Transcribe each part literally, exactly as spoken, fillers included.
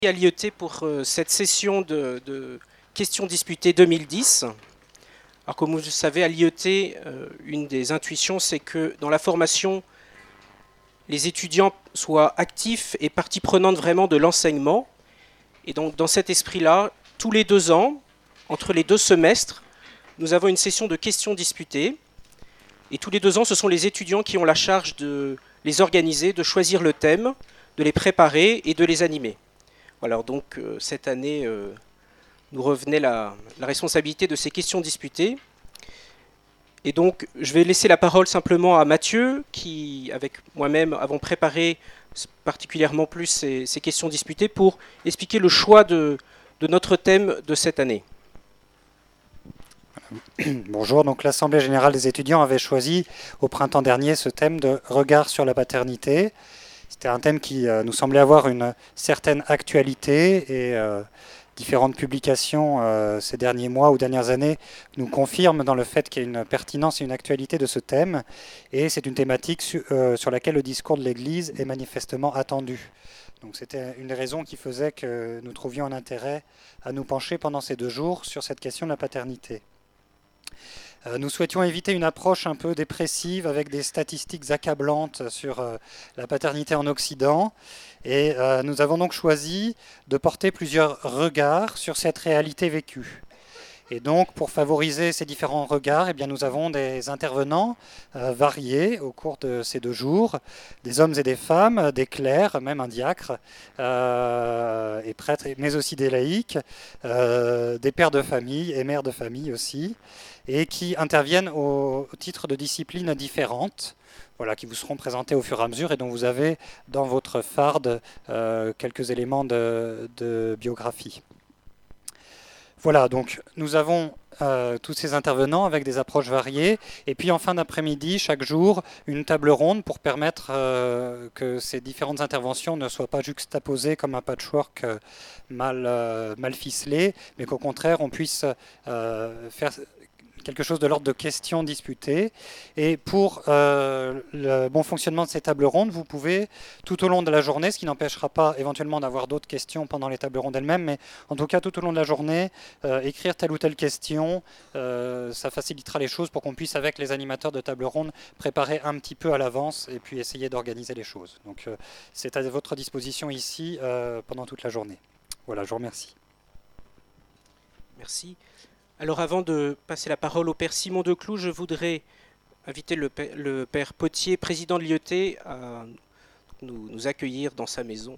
À l'I E T pour euh, cette session de, de questions disputées deux mille dix. Alors comme vous le savez, à l'I E T, euh, une des intuitions, c'est que dans la formation, les étudiants soient actifs et partie prenante vraiment de l'enseignement. Et donc dans cet esprit-là, tous les deux ans, entre les deux semestres, nous avons une session de questions disputées. Et tous les deux ans, ce sont les étudiants qui ont la charge de les organiser, de choisir le thème, de les préparer et de les animer. Alors donc euh, cette année, euh, nous revenait la, la responsabilité de ces questions disputées. Et donc je vais laisser la parole simplement à Mathieu, qui avec moi-même avons préparé particulièrement plus ces, ces questions disputées pour expliquer le choix de, de notre thème de cette année. Bonjour, donc l'Assemblée générale des étudiants avait choisi au printemps dernier ce thème de regard sur la paternité. C'était un thème qui euh, nous semblait avoir une certaine actualité et euh, différentes publications euh, ces derniers mois ou dernières années nous confirment dans le fait qu'il y a une pertinence et une actualité de ce thème. Et c'est une thématique su, euh, sur laquelle le discours de l'Église est manifestement attendu. Donc c'était une des raisons qui faisait que nous trouvions un intérêt à nous pencher pendant ces deux jours sur cette question de la paternité. Nous souhaitions éviter une approche un peu dépressive avec des statistiques accablantes sur euh, la paternité en Occident. Et euh, nous avons donc choisi de porter plusieurs regards sur cette réalité vécue. Et donc, pour favoriser ces différents regards, eh bien, nous avons des intervenants euh, variés au cours de ces deux jours, des hommes et des femmes, des clercs, même un diacre, euh, et prêtres, mais aussi des laïcs, euh, des pères de famille et mères de famille aussi, et qui interviennent au, au titre de disciplines différentes, voilà, qui vous seront présentés au fur et à mesure et dont vous avez dans votre farde euh, quelques éléments de, de biographie. Voilà, donc nous avons euh, tous ces intervenants avec des approches variées, et puis en fin d'après-midi, chaque jour, une table ronde pour permettre euh, que ces différentes interventions ne soient pas juxtaposées comme un patchwork euh, mal, euh, mal ficelé, mais qu'au contraire, on puisse euh, faire quelque chose de l'ordre de questions disputées. Et pour euh, le bon fonctionnement de ces tables rondes, vous pouvez, tout au long de la journée, ce qui n'empêchera pas éventuellement d'avoir d'autres questions pendant les tables rondes elles-mêmes, mais en tout cas tout au long de la journée, euh, écrire telle ou telle question, euh, ça facilitera les choses pour qu'on puisse, avec les animateurs de table ronde, préparer un petit peu à l'avance et puis essayer d'organiser les choses. Donc euh, c'est à votre disposition ici euh, pendant toute la journée. Voilà, je vous remercie. Merci. Alors avant de passer la parole au père Simon Decloux, je voudrais inviter le père, le père Potier, président de l'I E T, à nous, nous accueillir dans sa maison.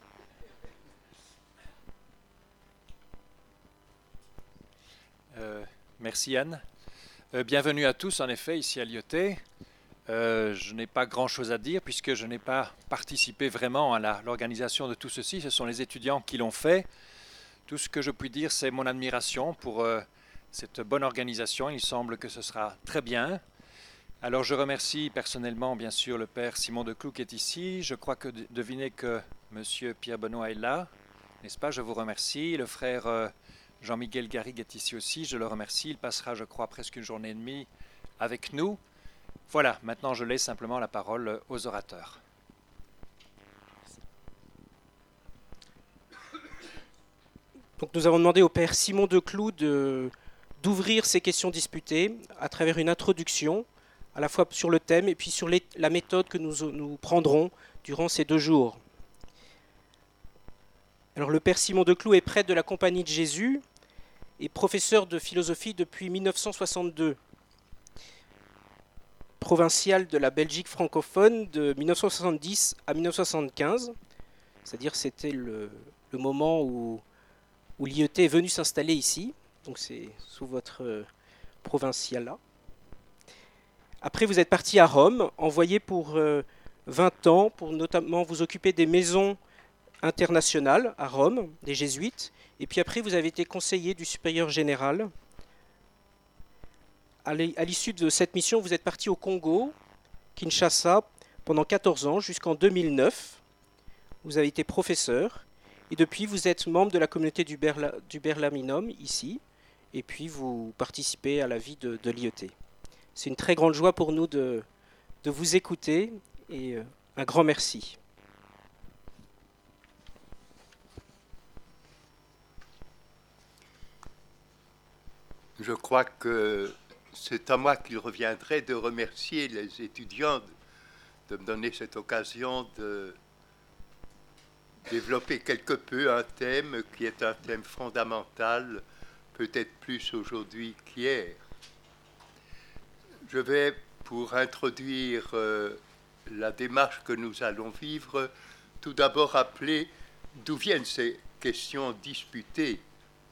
Euh, merci Anne. Euh, bienvenue à tous, en effet, ici à l'I E T. Euh, je n'ai pas grand-chose à dire puisque je n'ai pas participé vraiment à l'organisation de tout ceci. Ce sont les étudiants qui l'ont fait. Tout ce que je puis dire, c'est mon admiration pour euh, cette bonne organisation. Il semble que ce sera très bien. Alors je remercie personnellement, bien sûr, le père Simon Decloux qui est ici. Je crois que devinez que monsieur Pierre Benoît est là, n'est-ce pas? Je vous remercie. Le frère euh, Jean-Miguel Garrigue est ici aussi. Je le remercie. Il passera, je crois, presque une journée et demie avec nous. Voilà, maintenant je laisse simplement la parole aux orateurs. Donc nous avons demandé au père Simon Decloux de, d'ouvrir ces questions disputées à travers une introduction, à la fois sur le thème et puis sur les, la méthode que nous, nous prendrons durant ces deux jours. Alors le père Simon Decloux est prêtre de la Compagnie de Jésus et professeur de philosophie depuis mille neuf cent soixante-deux. Provincial de la Belgique francophone de mille neuf cent soixante-dix à mille neuf cent soixante-quinze, c'est-à-dire c'était le, le moment où où l'I E T est venu s'installer ici, donc c'est sous votre euh, provincial-là. Après, vous êtes parti à Rome, envoyé pour euh, vingt ans, pour notamment vous occuper des maisons internationales à Rome, des jésuites, et puis après, vous avez été conseiller du supérieur général. À l'issue de cette mission, vous êtes parti au Congo, Kinshasa, pendant quatorze ans, jusqu'en deux mille neuf. Vous avez été professeur. Et depuis, vous êtes membre de la communauté du, Berla, du Berlaminum, ici, et puis vous participez à la vie de, de l'I E T. C'est une très grande joie pour nous de, de vous écouter, et un grand merci. je crois que c'est à moi qu'il reviendrait de remercier les étudiants de me donner cette occasion de développer quelque peu un thème qui est un thème fondamental, peut-être plus aujourd'hui qu'hier. Je vais, pour introduire euh, la démarche que nous allons vivre, tout d'abord rappeler d'où viennent ces questions disputées.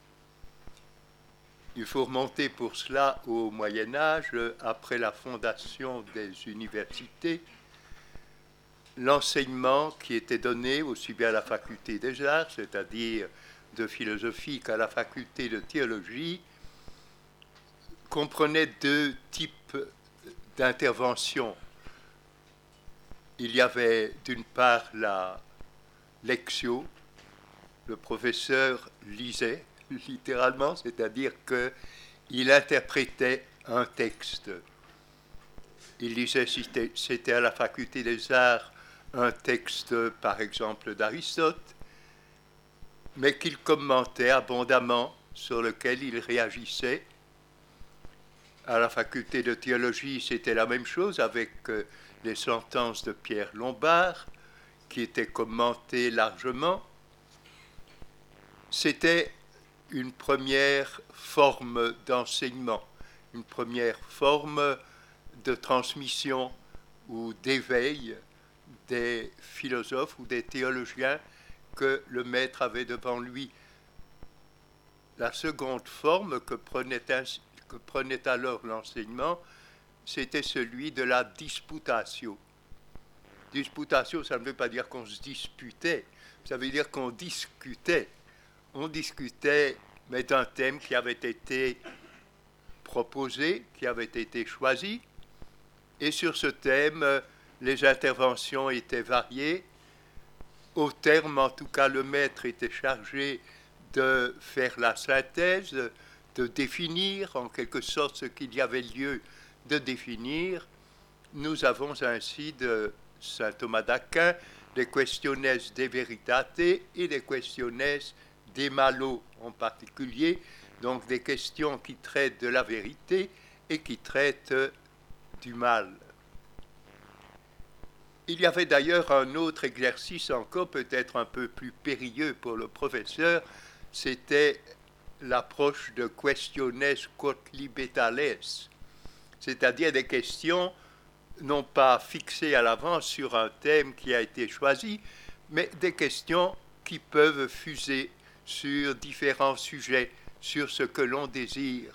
Il faut remonter pour cela au Moyen-Âge, après la fondation des universités. L'enseignement qui était donné aussi bien à la faculté des arts, c'est-à-dire de philosophie, qu'à la faculté de théologie, comprenait deux types d'intervention. Il y avait d'une part la lectio, le professeur lisait littéralement, c'est-à-dire qu'il interprétait un texte. Il lisait, si c'était à la faculté des arts, un texte, par exemple, d'Aristote, mais qu'il commentait abondamment, sur lequel il réagissait. À la faculté de théologie, c'était la même chose avec les sentences de Pierre Lombard, qui étaient commentées largement. C'était une première forme d'enseignement, une première forme de transmission ou d'éveil des philosophes ou des théologiens que le maître avait devant lui. La seconde forme que prenait, ainsi, que prenait alors l'enseignement, c'était celui de la disputatio. Disputatio, ça ne veut pas dire qu'on se disputait, ça veut dire qu'on discutait. On discutait, mais d'un thème qui avait été proposé, qui avait été choisi, et sur ce thème, les interventions étaient variées. Au terme, en tout cas, le maître était chargé de faire la synthèse, de définir en quelque sorte ce qu'il y avait lieu de définir. Nous avons ainsi de saint Thomas d'Aquin des questiones de veritate et des questiones de malo en particulier, donc des questions qui traitent de la vérité et qui traitent du mal. Il y avait d'ailleurs un autre exercice encore peut-être un peu plus périlleux pour le professeur, c'était l'approche de questiones quodlibetales, c'est-à-dire des questions non pas fixées à l'avance sur un thème qui a été choisi, mais des questions qui peuvent fuser sur différents sujets, sur ce que l'on désire.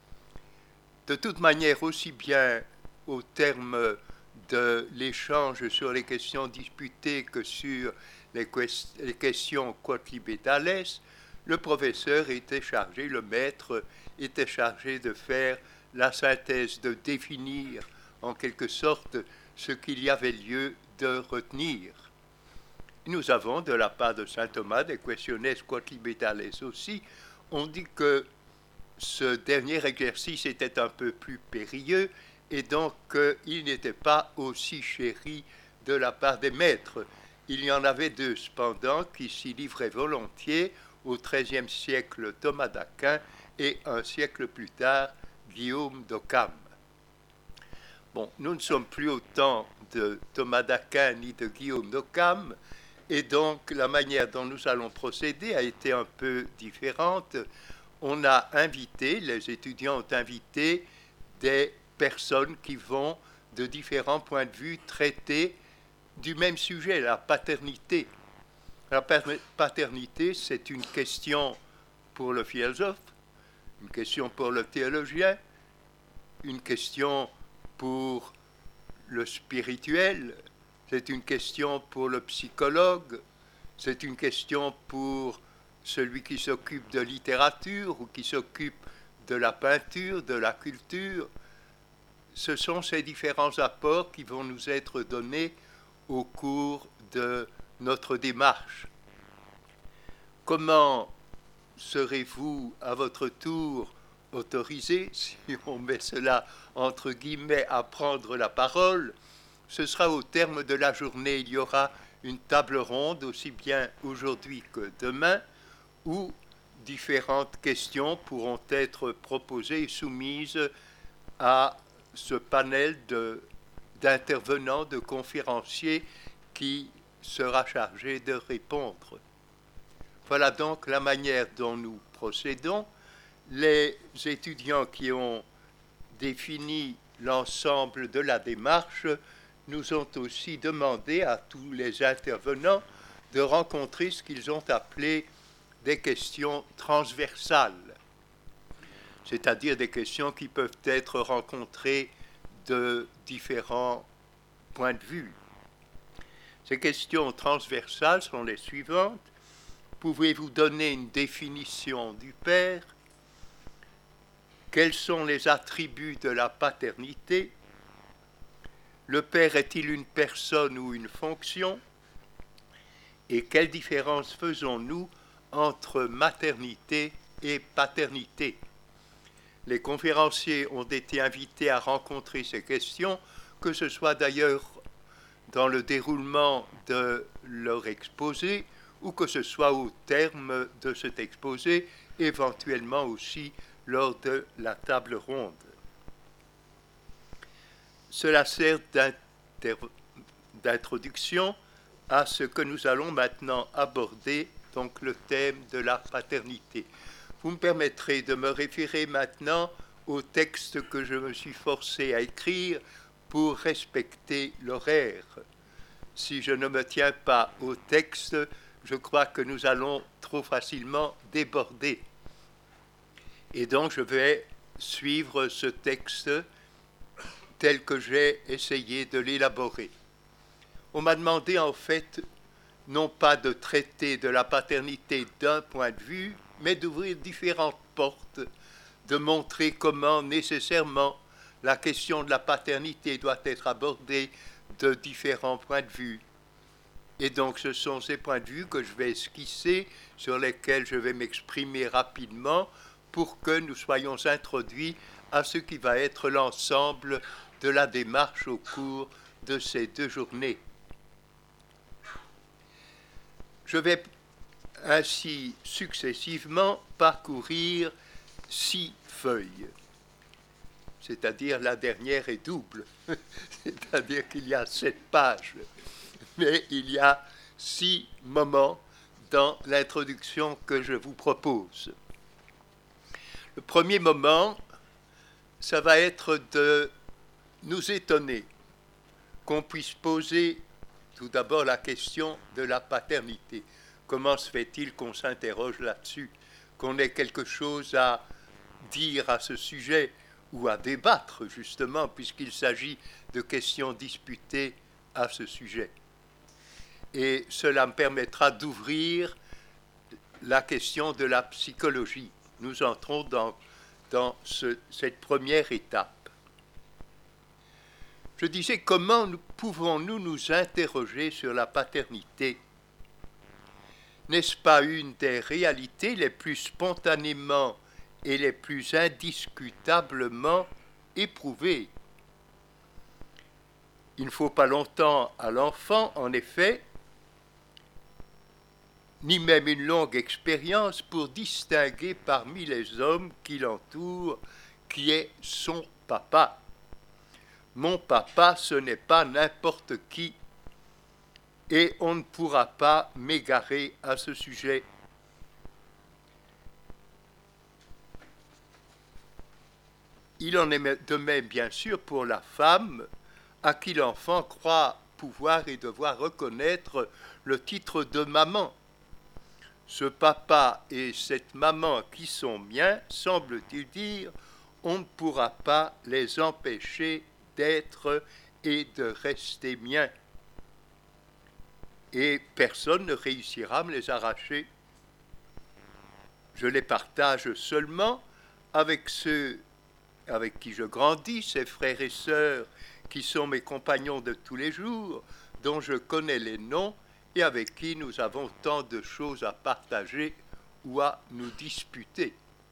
De toute manière, aussi bien au terme de l'échange sur les questions disputées que sur les, quest- les questions quodlibetales, le professeur était chargé, le maître était chargé de faire la synthèse, de définir en quelque sorte ce qu'il y avait lieu de retenir. Nous avons de la part de saint Thomas des questiones quodlibetales aussi. On dit que ce dernier exercice était un peu plus périlleux et donc euh, il n'était pas aussi chéri de la part des maîtres. Il y en avait deux cependant qui s'y livraient volontiers au treizième siècle Thomas d'Aquin et un siècle plus tard Guillaume d'Occam. Bon, nous ne sommes plus au temps de Thomas d'Aquin ni de Guillaume d'Occam et donc la manière dont nous allons procéder a été un peu différente. On a invité, les étudiants ont invité des personnes qui vont de différents points de vue traiter du même sujet, la paternité. La paternité, c'est une question pour le philosophe, une question pour le théologien, une question pour le spirituel, c'est une question pour le psychologue, c'est une question pour celui qui s'occupe de littérature ou qui s'occupe de la peinture, de la culture. Ce sont ces différents apports qui vont nous être donnés au cours de notre démarche. Comment serez-vous à votre tour autorisé, si on met cela entre guillemets, à prendre la parole? Ce sera au terme de la journée, il y aura une table ronde, aussi bien aujourd'hui que demain, où différentes questions pourront être proposées et soumises à ce panel de, d'intervenants, de conférenciers qui sera chargé de répondre. Voilà donc la manière dont nous procédons. Les étudiants qui ont défini l'ensemble de la démarche nous ont aussi demandé à tous les intervenants de rencontrer ce qu'ils ont appelé des questions transversales, c'est-à-dire des questions qui peuvent être rencontrées de différents points de vue. Ces questions transversales sont les suivantes. Pouvez-vous donner une définition du père? Quels sont les attributs de la paternité? Le père est-il une personne ou une fonction? Et quelle différence faisons-nous entre maternité et paternité? Les conférenciers ont été invités à rencontrer ces questions, que ce soit d'ailleurs dans le déroulement de leur exposé ou que ce soit au terme de cet exposé, éventuellement aussi lors de la table ronde. Cela sert d'introduction à ce que nous allons maintenant aborder, donc le thème de la paternité. Vous me permettrez de me référer maintenant au texte que je me suis forcé à écrire pour respecter l'horaire. Si je ne me tiens pas au texte, je crois que nous allons trop facilement déborder. Et donc je vais suivre ce texte tel que j'ai essayé de l'élaborer. On m'a demandé en fait, non pas de traiter de la paternité d'un point de vue, mais d'ouvrir différentes portes, de montrer comment nécessairement la question de la paternité doit être abordée de différents points de vue. Et donc ce sont ces points de vue que je vais esquisser, sur lesquels je vais m'exprimer rapidement pour que nous soyons introduits à ce qui va être l'ensemble de la démarche au cours de ces deux journées. Je vais ainsi successivement parcourir six feuilles, c'est-à-dire la dernière est double, c'est-à-dire qu'il y a sept pages, mais il y a six moments dans l'introduction que je vous propose. Le premier moment, ça va être de nous étonner qu'on puisse poser tout d'abord la question de la paternité. Comment se fait-il qu'on s'interroge là-dessus, qu'on ait quelque chose à dire à ce sujet ou à débattre justement, puisqu'il s'agit de questions disputées à ce sujet. Et cela me permettra d'ouvrir la question de la psychologie. Nous entrons dans, dans ce, cette première étape. Je disais, comment nous, pouvons-nous nous interroger sur la paternité? N'est-ce pas une des réalités les plus spontanément et les plus indiscutablement éprouvées? Il ne faut pas longtemps à l'enfant, en effet, ni même une longue expérience pour distinguer parmi les hommes qui l'entourent qui est son papa. Mon papa, ce n'est pas n'importe qui, et on ne pourra pas m'égarer à ce sujet. Il en est de même, bien sûr, pour la femme, à qui l'enfant croit pouvoir et devoir reconnaître le titre de maman. Ce papa et cette maman qui sont miens, semble-t-il dire, on ne pourra pas les empêcher d'être et de rester miens. Et personne ne réussira à me les arracher. Je les partage seulement avec ceux avec qui je grandis, ces frères et sœurs qui sont mes compagnons de tous les jours, dont je connais les noms et avec qui nous avons tant de choses à partager ou à nous disputer.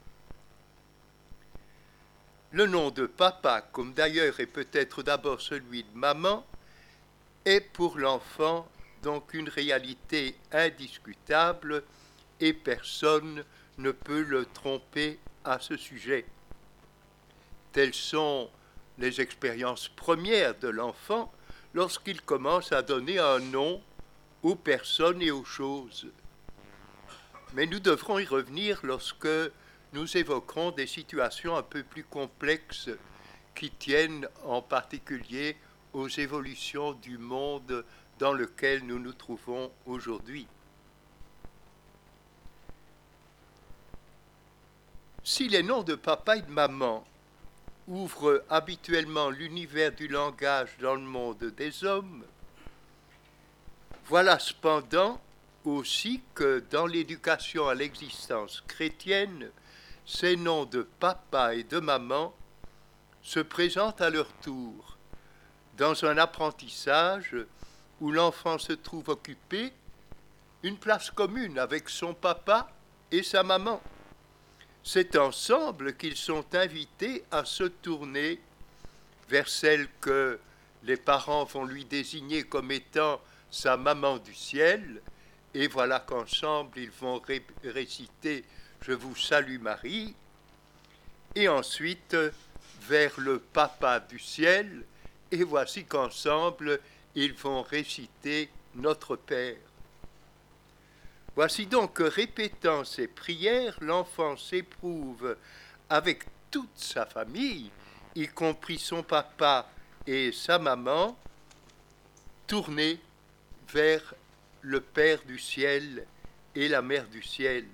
Le nom de papa, comme d'ailleurs est peut-être d'abord celui de maman, est pour l'enfant donc une réalité indiscutable et personne ne peut le tromper à ce sujet. Telles sont les expériences premières de l'enfant lorsqu'il commence à donner un nom aux personnes et aux choses. Mais nous devrons y revenir lorsque nous évoquerons des situations un peu plus complexes qui tiennent en particulier aux évolutions du monde dans lequel nous nous trouvons aujourd'hui. Si les noms de papa et de maman ouvrent habituellement l'univers du langage dans le monde des hommes, voilà cependant aussi que dans l'éducation à l'existence chrétienne, ces noms de papa et de maman se présentent à leur tour dans un apprentissage où l'enfant se trouve occupé une place commune avec son papa et sa maman. C'est ensemble qu'ils sont invités à se tourner vers celle que les parents vont lui désigner comme étant sa maman du ciel, et voilà qu'ensemble ils vont ré- réciter « Je vous salue Marie », et ensuite vers le papa du ciel, et voici qu'ensemble ils vont réciter « Notre Père ». Voici donc que, répétant ces prières, l'enfant s'éprouve avec toute sa famille, y compris son papa et sa maman, tournés vers le Père du ciel et la Mère du ciel.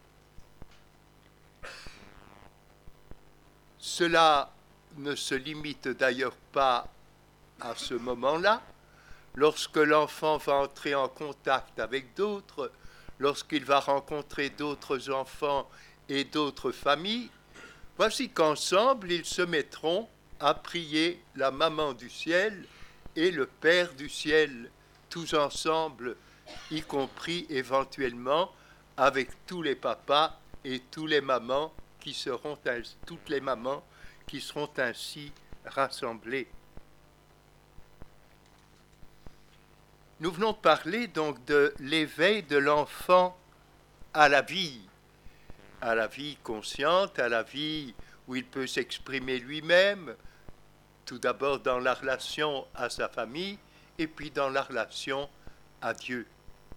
Cela ne se limite d'ailleurs pas à ce moment-là. Lorsque l'enfant va entrer en contact avec d'autres, lorsqu'il va rencontrer d'autres enfants et d'autres familles, voici qu'ensemble ils se mettront à prier la maman du ciel et le Père du ciel, tous ensemble, y compris éventuellement avec tous les papas et tous les mamans qui seront ainsi, toutes les mamans qui seront ainsi rassemblées. Nous venons de parler donc de l'éveil de l'enfant à la vie, à la vie consciente, à la vie où il peut s'exprimer lui-même, tout d'abord dans la relation à sa famille et puis dans la relation à Dieu.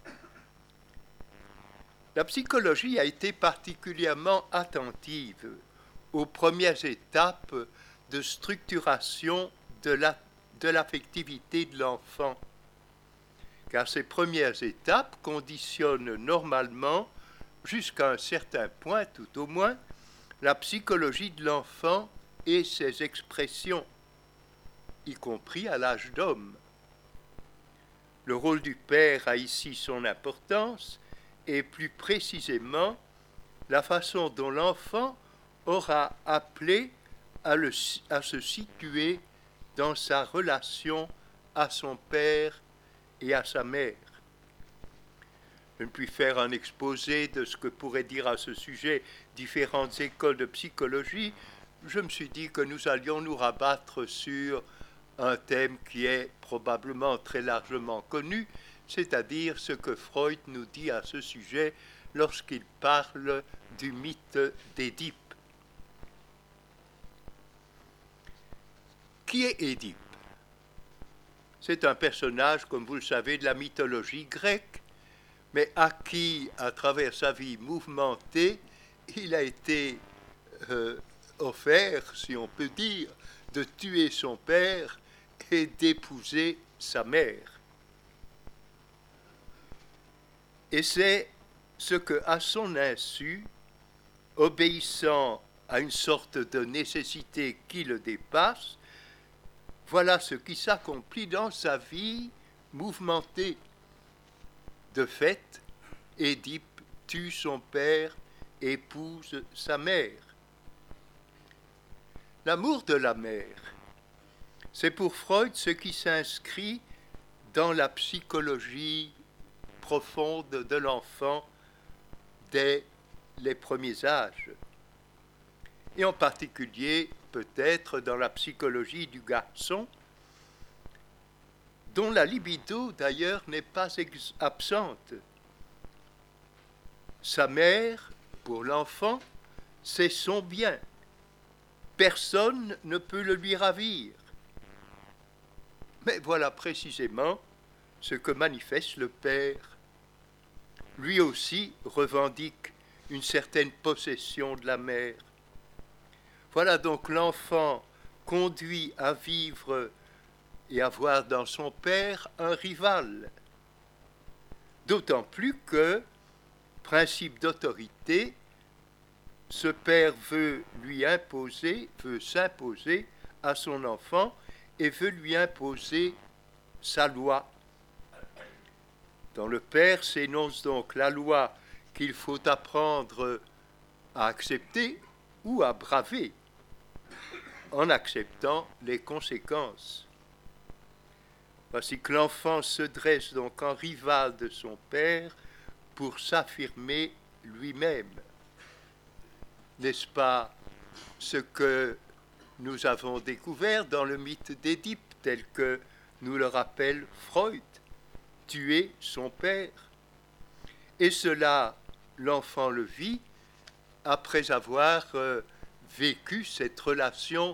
La psychologie a été particulièrement attentive aux premières étapes de structuration de la, de l'affectivité de l'enfant, car ces premières étapes conditionnent normalement, jusqu'à un certain point tout au moins, la psychologie de l'enfant et ses expressions, y compris à l'âge d'homme. Le rôle du père a ici son importance, et plus précisément la façon dont l'enfant aura appelé à, le, à se situer dans sa relation à son père et à sa mère. Je ne puis faire un exposé de ce que pourraient dire à ce sujet différentes écoles de psychologie. Je me suis dit que nous allions nous rabattre sur un thème qui est probablement très largement connu, c'est-à-dire ce que Freud nous dit à ce sujet lorsqu'il parle du mythe d'Édipe. Qui est Édipe ? C'est un personnage, comme vous le savez, de la mythologie grecque, mais à qui, à travers sa vie mouvementée, il a été euh, offert, si on peut dire, de tuer son père et d'épouser sa mère. Et c'est ce que, à son insu, obéissant à une sorte de nécessité qui le dépasse, voilà ce qui s'accomplit dans sa vie mouvementée. De fait, Édipe tue son père, épouse sa mère. L'amour de la mère, c'est pour Freud ce qui s'inscrit dans la psychologie profonde de l'enfant dès les premiers âges, et en particulier peut-être dans la psychologie du garçon, dont la libido d'ailleurs n'est pas ex- absente. Sa mère, pour l'enfant, c'est son bien. Personne ne peut le lui ravir. Mais voilà précisément ce que manifeste le père. Lui aussi revendique une certaine possession de la mère. Voilà donc l'enfant conduit à vivre et à voir dans son père un rival. D'autant plus que, principe d'autorité, ce père veut lui imposer, veut s'imposer à son enfant et veut lui imposer sa loi. Dans le père s'énonce donc la loi qu'il faut apprendre à accepter ou à braver, en acceptant les conséquences. Voici que l'enfant se dresse donc en rival de son père pour s'affirmer lui-même. N'est-ce pas ce que nous avons découvert dans le mythe d'Édipe, tel que nous le rappelle Freud, tuer son père? Et cela, l'enfant le vit après avoir euh, vécu cette relation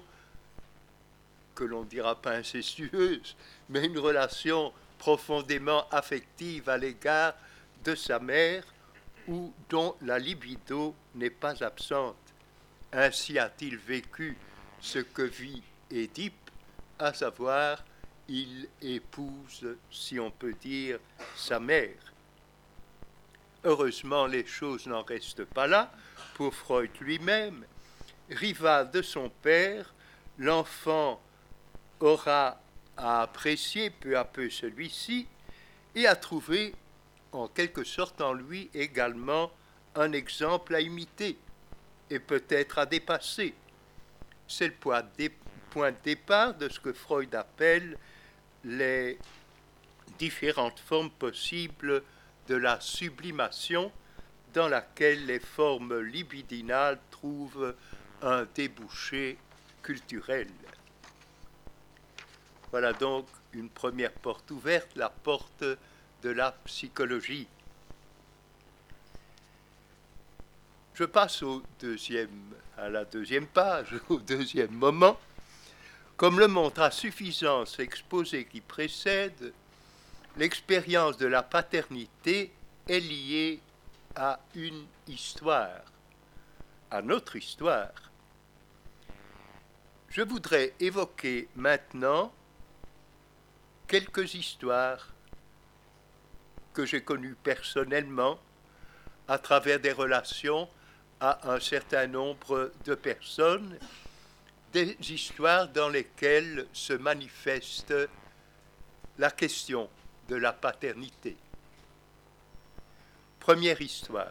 que l'on ne dira pas incestueuse, mais une relation profondément affective à l'égard de sa mère, ou dont la libido n'est pas absente. Ainsi a-t-il vécu ce que vit Édipe, à savoir, il épouse, si on peut dire, sa mère. Heureusement, les choses n'en restent pas là. Pour Freud lui-même, rival de son père, l'enfant aura à apprécier peu à peu celui-ci et à trouver en quelque sorte en lui également un exemple à imiter et peut-être à dépasser. C'est le point de départ de ce que Freud appelle les différentes formes possibles de la sublimation, dans laquelle les formes libidinales trouvent un débouché culturel. Voilà donc une première porte ouverte, la porte de la psychologie. Je passe au deuxième, à la deuxième page, au deuxième moment. Comme le montre à suffisance l'exposé qui précède, l'expérience de la paternité est liée à une histoire, à notre histoire. Je voudrais évoquer maintenant quelques histoires que j'ai connues personnellement à travers des relations à un certain nombre de personnes, des histoires dans lesquelles se manifeste la question de la paternité. Première histoire.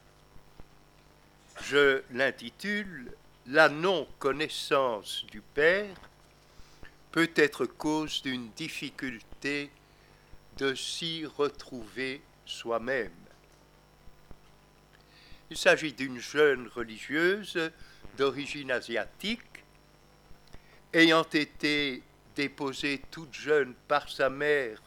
Je l'intitule « La non-connaissance du père peut être cause d'une difficulté de s'y retrouver soi-même ». Il s'agit d'une jeune religieuse d'origine asiatique, ayant été déposée toute jeune par sa mère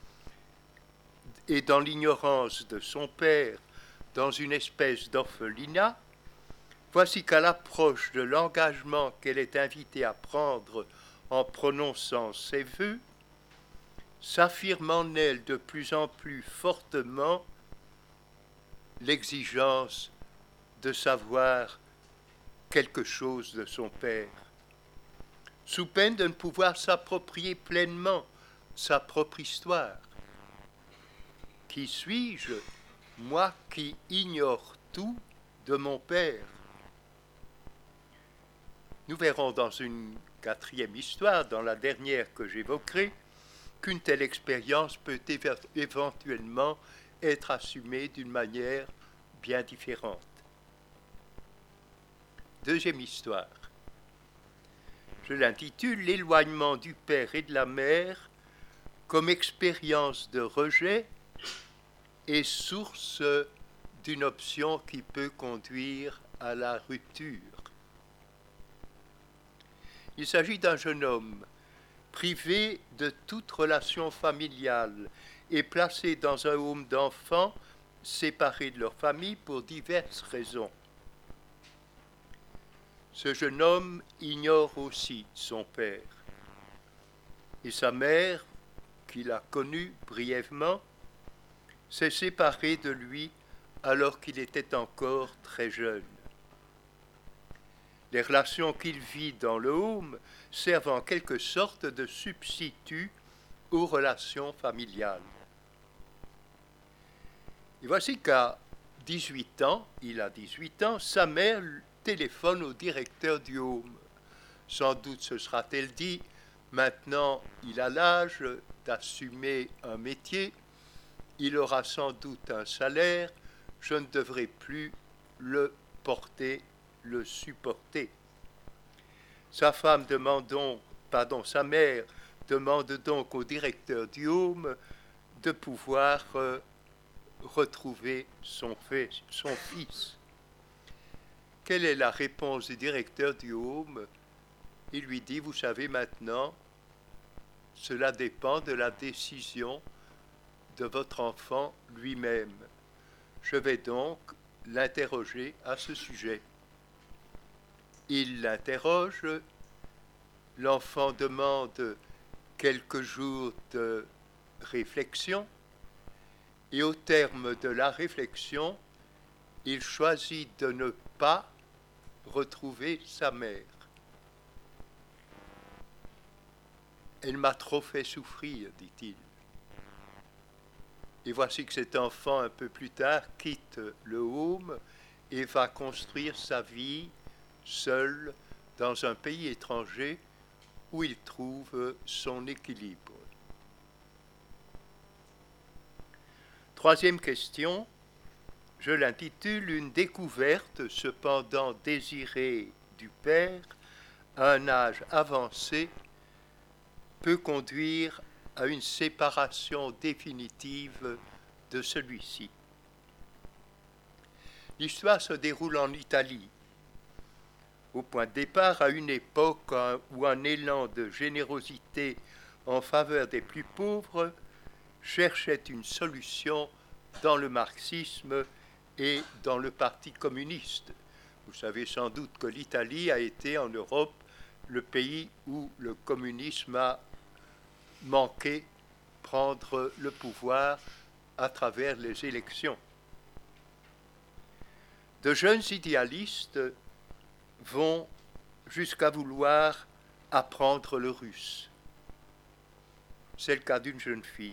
et dans l'ignorance de son père dans une espèce d'orphelinat. Voici qu'à l'approche de l'engagement qu'elle est invitée à prendre en prononçant ses vœux, s'affirme en elle de plus en plus fortement l'exigence de savoir quelque chose de son père, sous peine de ne pouvoir s'approprier pleinement sa propre histoire. Qui suis-je, moi qui ignore tout de mon père? Nous verrons dans une quatrième histoire, dans la dernière que j'évoquerai, qu'une telle expérience peut éventuellement être assumée d'une manière bien différente. Deuxième histoire. Je l'intitule « L'éloignement du père et de la mère comme expérience de rejet et source d'une option qui peut conduire à la rupture ». Il s'agit d'un jeune homme privé de toute relation familiale et placé dans un home d'enfants séparés de leur famille pour diverses raisons. Ce jeune homme ignore aussi son père. Et sa mère, qu'il a connue brièvement, s'est séparée de lui alors qu'il était encore très jeune. Les relations qu'il vit dans le home servent en quelque sorte de substitut aux relations familiales. Et voici qu'à dix-huit ans, il a dix-huit ans, sa mère téléphone au directeur du home. Sans doute se sera-t-elle dit, maintenant il a l'âge d'assumer un métier, il aura sans doute un salaire, je ne devrai plus le porter, le supporter. Sa femme demande donc, pardon, sa mère demande donc au directeur du home de pouvoir euh, retrouver son fils, son fils. Quelle est la réponse du directeur du home? Il lui dit, vous savez maintenant, cela dépend de la décision de votre enfant lui-même. Je vais donc l'interroger à ce sujet. Il l'interroge, l'enfant demande quelques jours de réflexion, et au terme de la réflexion, il choisit de ne pas retrouver sa mère. Elle m'a trop fait souffrir, dit-il. Et voici que cet enfant, un peu plus tard, quitte le home et va construire sa vie seul dans un pays étranger où il trouve son équilibre. Troisième question, je l'intitule « Une découverte cependant désirée du père à un âge avancé peut conduire à une séparation définitive de celui-ci. » L'histoire se déroule en Italie, au point de départ à une époque où un élan de générosité en faveur des plus pauvres cherchait une solution dans le marxisme et dans le Parti communiste. Vous savez sans doute que l'Italie a été en Europe le pays où le communisme a manqué prendre le pouvoir à travers les élections. De jeunes idéalistes vont jusqu'à vouloir apprendre le russe. C'est le cas d'une jeune fille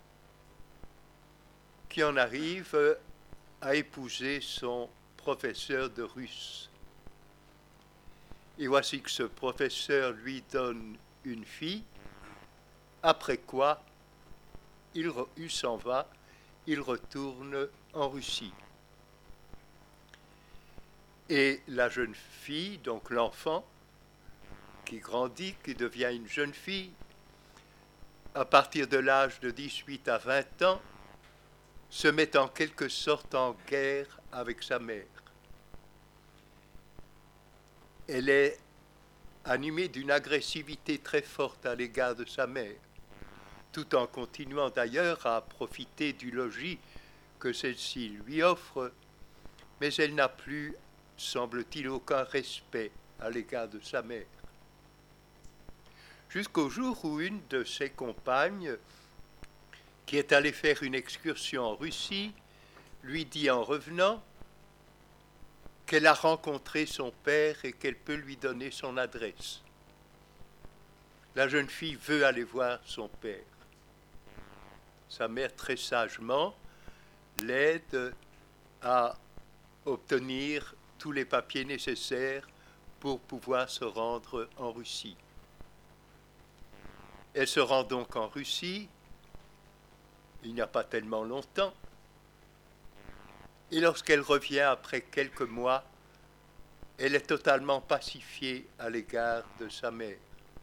qui en arrive à épouser son professeur de russe. Et voici que ce professeur lui donne une fille, après quoi il, re, il s'en va, il retourne en Russie. Et la jeune fille, donc l'enfant, qui grandit, qui devient une jeune fille, à partir de l'âge de dix-huit à vingt ans, se met en quelque sorte en guerre avec sa mère. Elle est animée d'une agressivité très forte à l'égard de sa mère, tout en continuant d'ailleurs à profiter du logis que celle-ci lui offre, mais elle n'a plus, semble-t-il, aucun respect à l'égard de sa mère. Jusqu'au jour où une de ses compagnes, qui est allée faire une excursion en Russie, lui dit en revenant qu'elle a rencontré son père et qu'elle peut lui donner son adresse. La jeune fille veut aller voir son père. Sa mère, très sagement, l'aide à obtenir tous les papiers nécessaires pour pouvoir se rendre en Russie. Elle se rend donc en Russie, il n'y a pas tellement longtemps, et lorsqu'elle revient après quelques mois, elle est totalement pacifiée à l'égard de sa mère.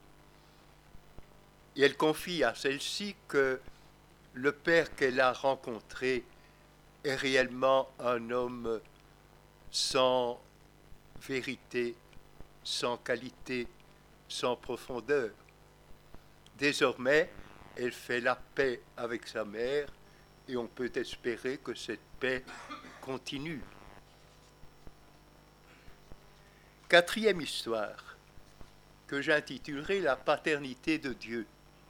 Et elle confie à celle-ci que le père qu'elle a rencontré est réellement un homme sans vérité, sans qualité, sans profondeur. Désormais, elle fait la paix avec sa mère et on peut espérer que cette paix continue. Quatrième histoire, que j'intitulerai La paternité de Dieu.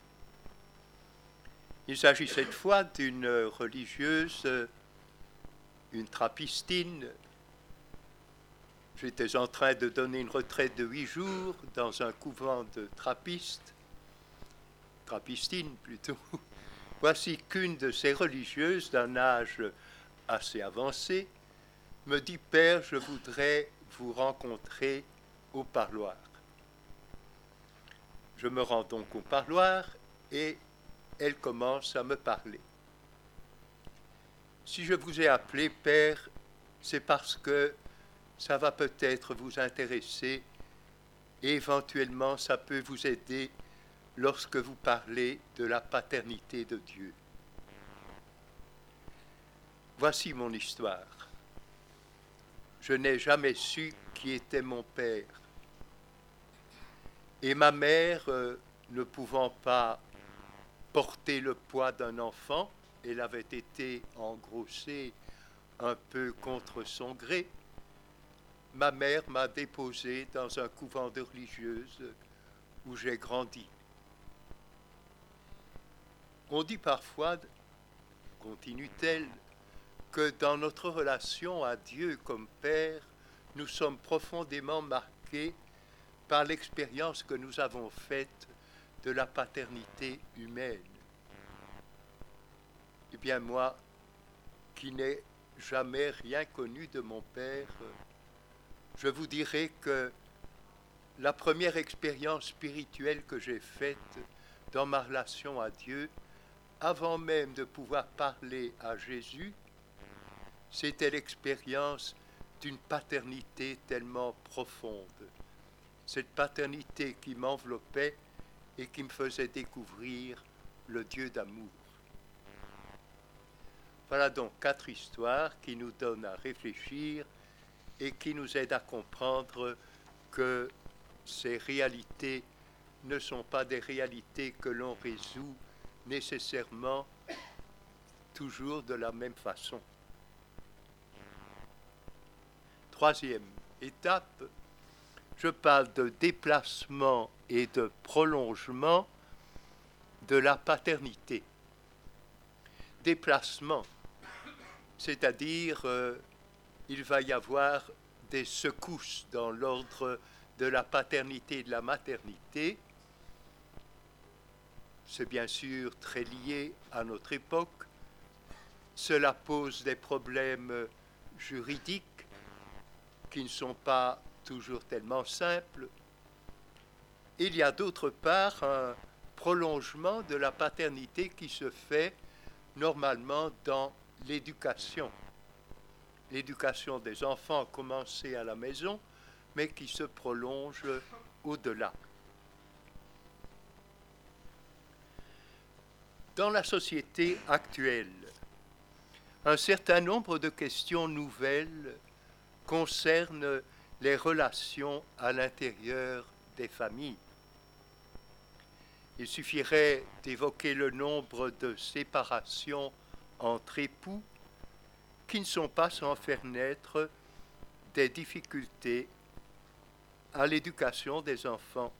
Il s'agit cette fois d'une religieuse, une trappistine. J'étais en train de donner une retraite de huit jours dans un couvent de trappistes, trappistines plutôt. Voici qu'une de ces religieuses d'un âge assez avancé me dit « Père, je voudrais vous rencontrer au parloir ». Je me rends donc au parloir et elle commence à me parler. Si je vous ai appelé Père, c'est parce que ça va peut-être vous intéresser et éventuellement ça peut vous aider lorsque vous parlez de la paternité de Dieu. Voici mon histoire. Je n'ai jamais su qui était mon père. Et ma mère, euh, ne pouvant pas porter le poids d'un enfant, elle avait été engrossée un peu contre son gré. Ma mère m'a déposé dans un couvent de religieuses où j'ai grandi. On dit parfois, continue-t-elle, que dans notre relation à Dieu comme Père, nous sommes profondément marqués par l'expérience que nous avons faite de la paternité humaine. Eh bien moi, qui n'ai jamais rien connu de mon père, je vous dirai que la première expérience spirituelle que j'ai faite dans ma relation à Dieu, avant même de pouvoir parler à Jésus, c'était l'expérience d'une paternité tellement profonde. Cette paternité qui m'enveloppait et qui me faisait découvrir le Dieu d'amour. Voilà donc quatre histoires qui nous donnent à réfléchir et qui nous aident à comprendre que ces réalités ne sont pas des réalités que l'on résout nécessairement toujours de la même façon. Troisième étape, je parle de déplacement et de prolongement de la paternité. Déplacement, c'est-à-dire euh, il va y avoir des secousses dans l'ordre de la paternité et de la maternité. C'est bien sûr très lié à notre époque. Cela pose des problèmes juridiques qui ne sont pas toujours tellement simples. Il y a d'autre part un prolongement de la paternité qui se fait normalement dans l'éducation. L'éducation des enfants commencée à la maison, mais qui se prolonge au-delà. Dans la société actuelle, un certain nombre de questions nouvelles concernent les relations à l'intérieur des familles. Il suffirait d'évoquer le nombre de séparations entre époux qui ne sont pas sans faire naître des difficultés à l'éducation des enfants.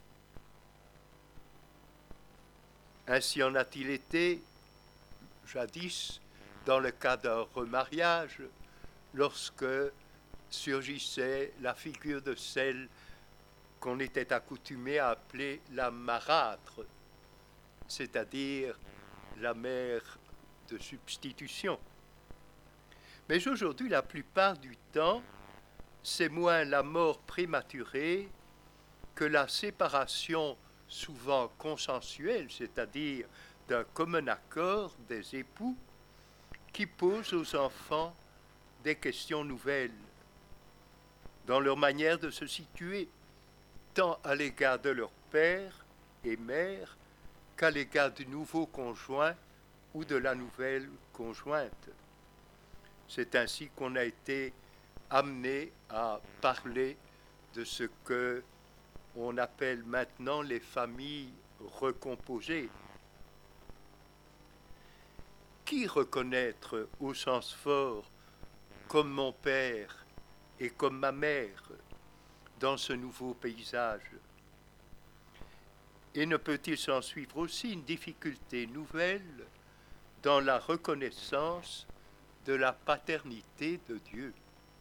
Ainsi en a-t-il été, jadis, dans le cas d'un remariage, lorsque surgissait la figure de celle qu'on était accoutumé à appeler la marâtre, c'est-à-dire la mère de substitution. Mais aujourd'hui, la plupart du temps, c'est moins la mort prématurée que la séparation souvent consensuelle, c'est-à-dire d'un commun accord des époux, qui pose aux enfants des questions nouvelles dans leur manière de se situer, tant à l'égard de leur père et mère qu'à l'égard du nouveau conjoint ou de la nouvelle conjointe. C'est ainsi qu'on a été amené à parler de ce que on appelle maintenant les familles recomposées. Qui reconnaître au sens fort comme mon père et comme ma mère, dans ce nouveau paysage? Et ne peut-il s'en suivre aussi une difficulté nouvelle dans la reconnaissance de la paternité de Dieu?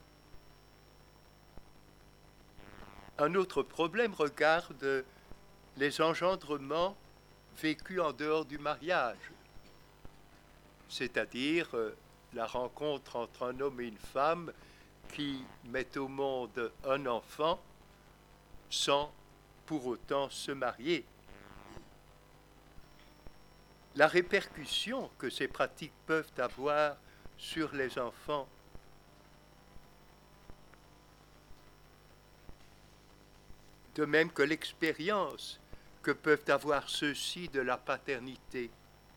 Un autre problème regarde les engendrements vécus en dehors du mariage, c'est-à-dire la rencontre entre un homme et une femme qui mettent au monde un enfant sans pour autant se marier. La répercussion que ces pratiques peuvent avoir sur les enfants. De même que l'expérience que peuvent avoir ceux-ci de la paternité.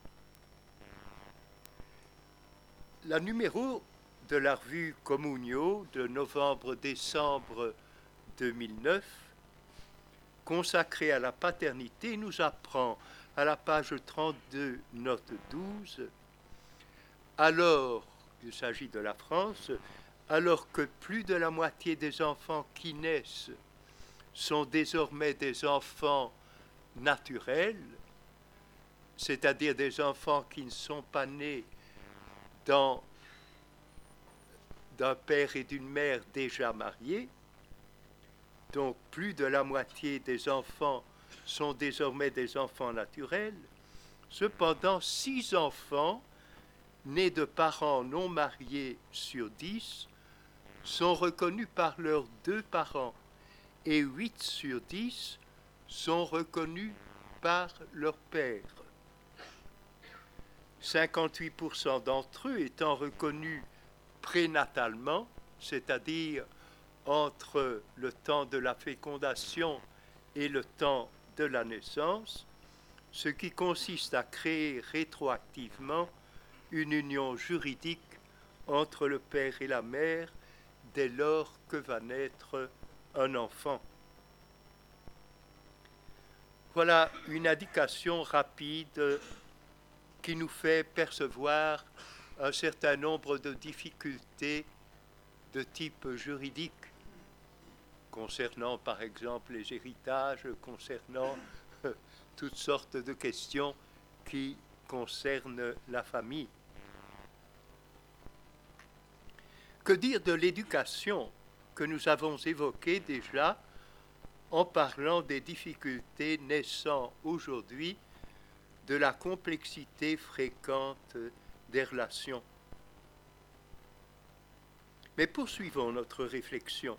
La numéro de la revue Comunio de novembre-décembre deux mille neuf, consacrée à la paternité, nous apprend à la page trente-deux, note douze, alors, il s'agit de la France, alors que plus de la moitié des enfants qui naissent sont désormais des enfants naturels, c'est-à-dire des enfants qui ne sont pas nés dans, d'un père et d'une mère déjà mariés, donc plus de la moitié des enfants sont désormais des enfants naturels. Cependant, six enfants nés de parents non mariés sur dix sont reconnus par leurs deux parents et huit sur dix sont reconnus par leur père. cinquante-huit pour cent d'entre eux étant reconnus prénatalement, c'est-à-dire entre le temps de la fécondation et le temps de la naissance, ce qui consiste à créer rétroactivement une union juridique entre le père et la mère dès lors que va naître un enfant. Voilà une indication rapide qui nous fait percevoir un certain nombre de difficultés de type juridique concernant par exemple les héritages, concernant euh, toutes sortes de questions qui concernent la famille. Que dire de l'éducation que nous avons évoquée déjà en parlant des difficultés naissant aujourd'hui de la complexité fréquente des relations? Mais poursuivons notre réflexion.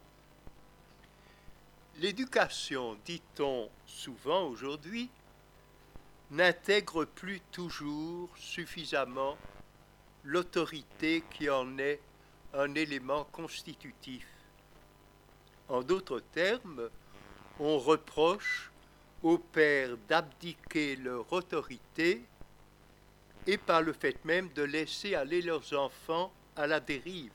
L'éducation, dit-on souvent aujourd'hui, n'intègre plus toujours suffisamment l'autorité qui en est un élément constitutif. En d'autres termes, on reproche aux pères d'abdiquer leur autorité et par le fait même de laisser aller leurs enfants à la dérive.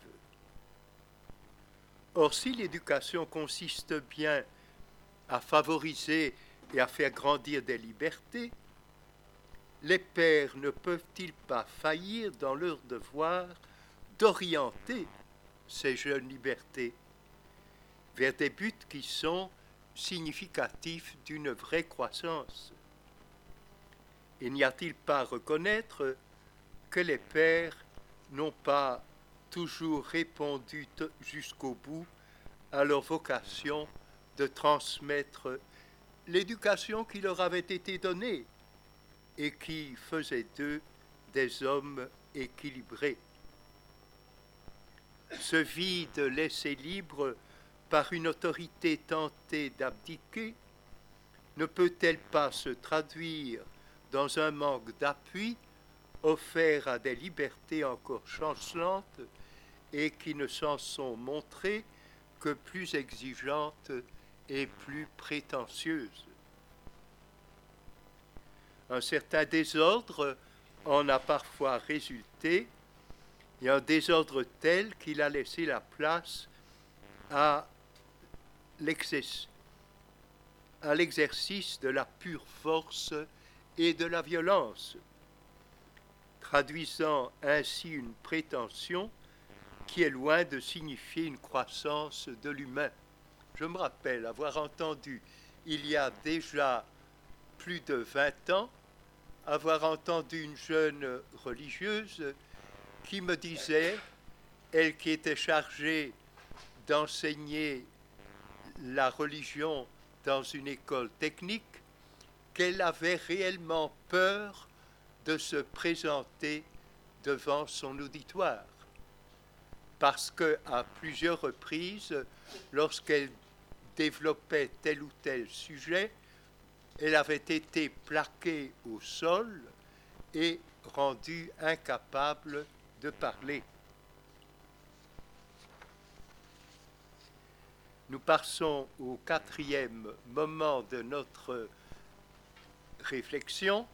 Or, si l'éducation consiste bien à favoriser et à faire grandir des libertés, les pères ne peuvent-ils pas faillir dans leur devoir d'orienter ces jeunes libertés vers des buts qui sont significatifs d'une vraie croissance? Et n'y a-t-il pas à reconnaître que les pères n'ont pas toujours répondu jusqu'au bout à leur vocation de transmettre l'éducation qui leur avait été donnée et qui faisait d'eux des hommes équilibrés? Ce vide laissé libre par une autorité tentée d'abdiquer ne peut-elle pas se traduire dans un manque d'appui offert à des libertés encore chancelantes et qui ne s'en sont montrées que plus exigeantes et plus prétentieuses? Un certain désordre en a parfois résulté, et un désordre tel qu'il a laissé la place à l'exercice de la pure force et de la violence, traduisant ainsi une prétention qui est loin de signifier une croissance de l'humain. Je me rappelle avoir entendu, il y a déjà plus de vingt ans, avoir entendu une jeune religieuse qui me disait, elle qui était chargée d'enseigner la religion dans une école technique, qu'elle avait réellement peur de se présenter devant son auditoire. Parce qu'à plusieurs reprises, lorsqu'elle développait tel ou tel sujet, elle avait été plaquée au sol et rendue incapable de parler. Nous passons au quatrième moment de notre réflexion.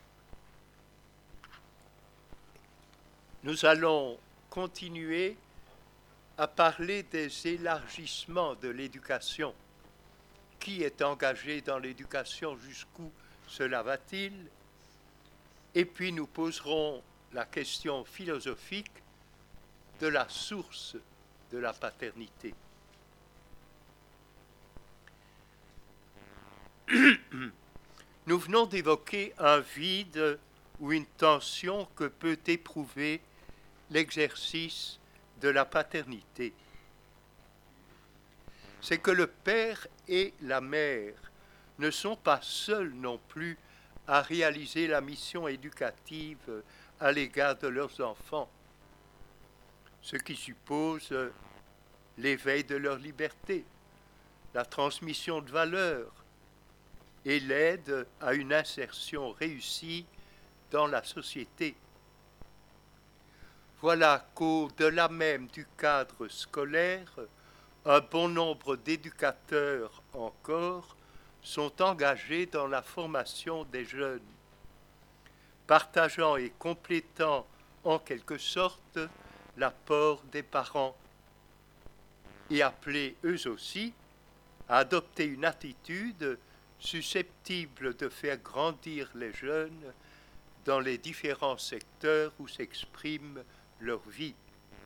Nous allons continuer à parler des élargissements de l'éducation. Qui est engagé dans l'éducation? Jusqu'où cela va-t-il? Et puis nous poserons la question philosophique de la source de la paternité. Nous venons d'évoquer un vide ou une tension que peut éprouver l'exercice de la paternité. C'est que le père et la mère ne sont pas seuls non plus à réaliser la mission éducative à l'égard de leurs enfants, ce qui suppose l'éveil de leur liberté, la transmission de valeurs et l'aide à une insertion réussie dans la société. Voilà qu'au-delà même du cadre scolaire, un bon nombre d'éducateurs encore sont engagés dans la formation des jeunes, partageant et complétant en quelque sorte l'apport des parents et appelés eux aussi à adopter une attitude susceptible de faire grandir les jeunes dans les différents secteurs où s'exprime leur vie.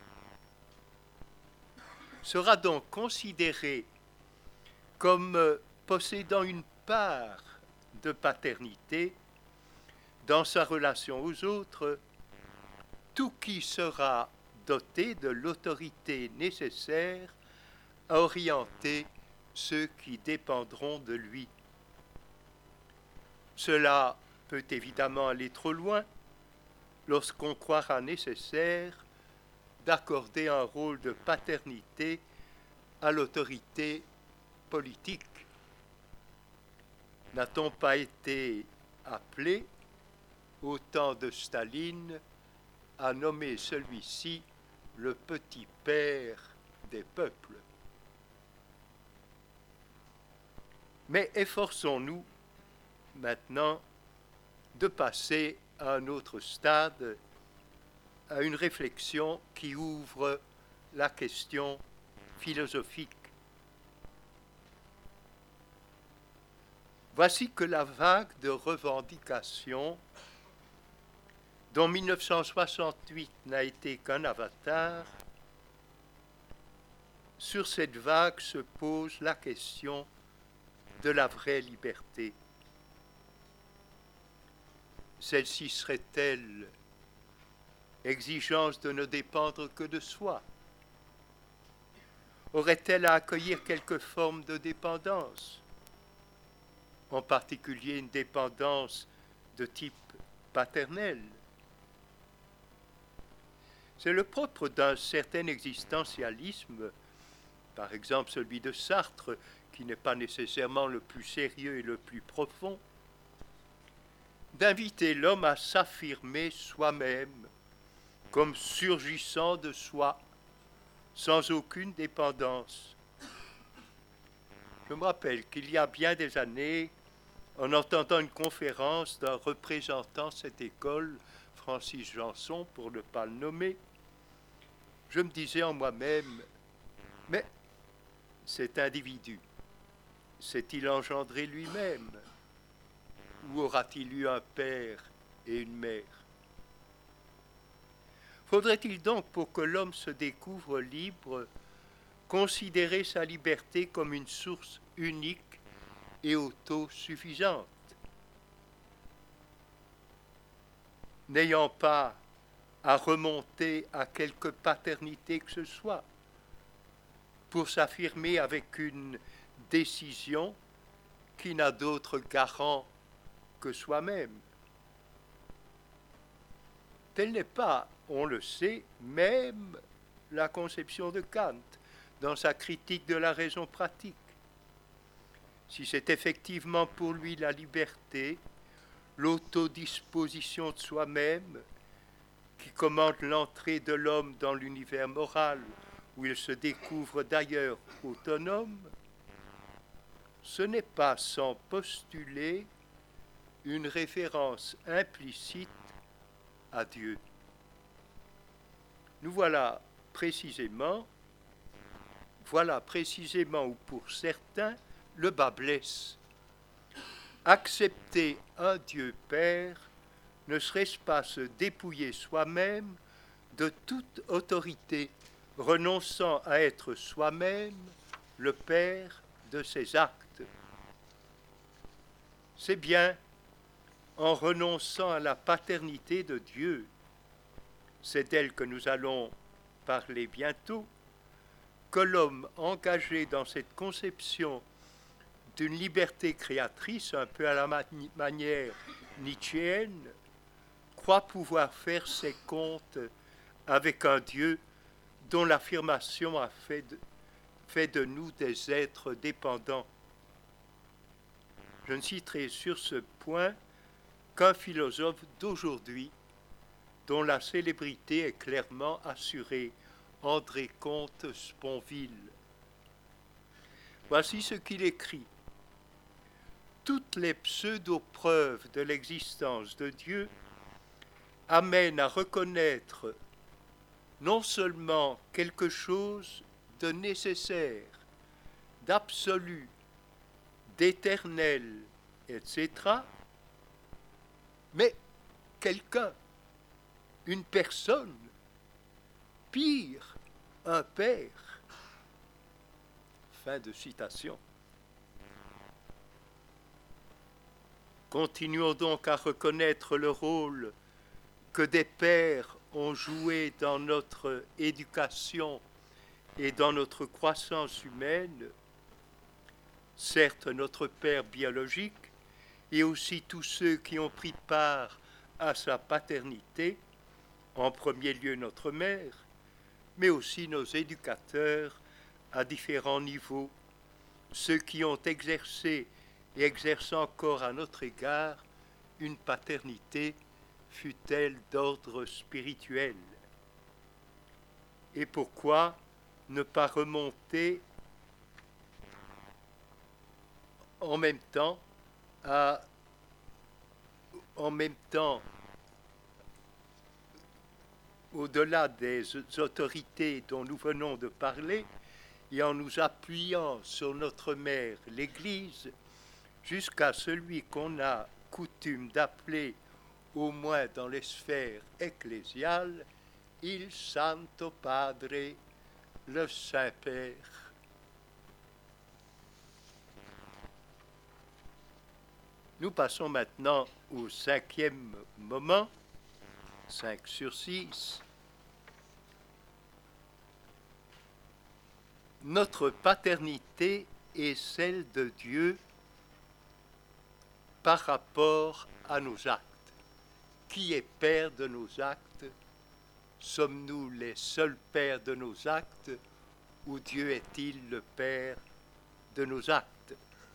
Sera donc considéré comme possédant une part de paternité dans sa relation aux autres, tout qui sera doté de l'autorité nécessaire à orienter ceux qui dépendront de lui. Cela peut évidemment aller trop loin lorsqu'on croira nécessaire d'accorder un rôle de paternité à l'autorité politique. N'a-t-on pas été appelé, au temps de Staline, à nommer celui-ci le petit père des peuples? Mais efforçons-nous maintenant de passer à un autre stade, à une réflexion qui ouvre la question philosophique. Voici que la vague de revendications, dont mille neuf cent soixante-huit n'a été qu'un avatar, sur cette vague se pose la question de la vraie liberté. Celle-ci serait-elle exigence de ne dépendre que de soi? Aurait-elle à accueillir quelque forme de dépendance, en particulier une dépendance de type paternel? C'est le propre d'un certain existentialisme, par exemple celui de Sartre, qui n'est pas nécessairement le plus sérieux et le plus profond, d'inviter l'homme à s'affirmer soi-même comme surgissant de soi, sans aucune dépendance. Je me rappelle qu'il y a bien des années, en entendant une conférence d'un représentant de cette école, Francis Janson, pour ne pas le nommer, je me disais en moi-même, mais cet individu, s'est-il engendré lui-même? Ou aura-t-il eu un père et une mère? Faudrait-il donc, pour que l'homme se découvre libre, considérer sa liberté comme une source unique et autosuffisante. N'ayant pas à remonter à quelque paternité que ce soit pour s'affirmer avec une décision qui n'a d'autre garant que soi-même. Telle n'est pas, on le sait, même la conception de Kant dans sa critique de la raison pratique. Si c'est effectivement pour lui la liberté, l'autodisposition de soi-même, qui commande l'entrée de l'homme dans l'univers moral, où il se découvre d'ailleurs autonome, ce n'est pas sans postuler une référence implicite à Dieu. Nous voilà précisément, voilà précisément où pour certains le bas blesse. Accepter un Dieu Père, ne serait-ce pas se dépouiller soi-même de toute autorité, renonçant à être soi-même le Père de ses actes? C'est bien en renonçant à la paternité de Dieu, c'est d'elle que nous allons parler bientôt, que l'homme engagé dans cette conception d'une liberté créatrice, un peu à la mani- manière nietzschéenne, croit pouvoir faire ses comptes avec un Dieu dont l'affirmation a fait de, fait de nous des êtres dépendants. Je ne citerai sur ce point qu'un philosophe d'aujourd'hui dont la célébrité est clairement assurée, André Comte-Sponville. Voici ce qu'il écrit. Toutes les pseudo-preuves de l'existence de Dieu amènent à reconnaître non seulement quelque chose de nécessaire, d'absolu, d'éternel, et cetera, mais quelqu'un, une personne, pire, un père. Fin de citation. Continuons donc à reconnaître le rôle que des pères ont joué dans notre éducation et dans notre croissance humaine, certes notre père biologique, et aussi tous ceux qui ont pris part à sa paternité, en premier lieu notre mère, mais aussi nos éducateurs à différents niveaux, ceux qui ont exercé et exercent encore à notre égard une paternité, fût-elle d'ordre spirituel. Et pourquoi ne pas remonter en même temps à, en même temps, au-delà des autorités dont nous venons de parler, et en nous appuyant sur notre mère, l'Église, jusqu'à celui qu'on a coutume d'appeler, au moins dans les sphères ecclésiales, il Santo Padre, le Saint-Père. Nous passons maintenant au cinquième moment, cinq sur six. Notre paternité est celle de Dieu par rapport à nos actes. Qui est père de nos actes? Sommes-nous les seuls pères de nos actes, ou Dieu est-il le père de nos actes?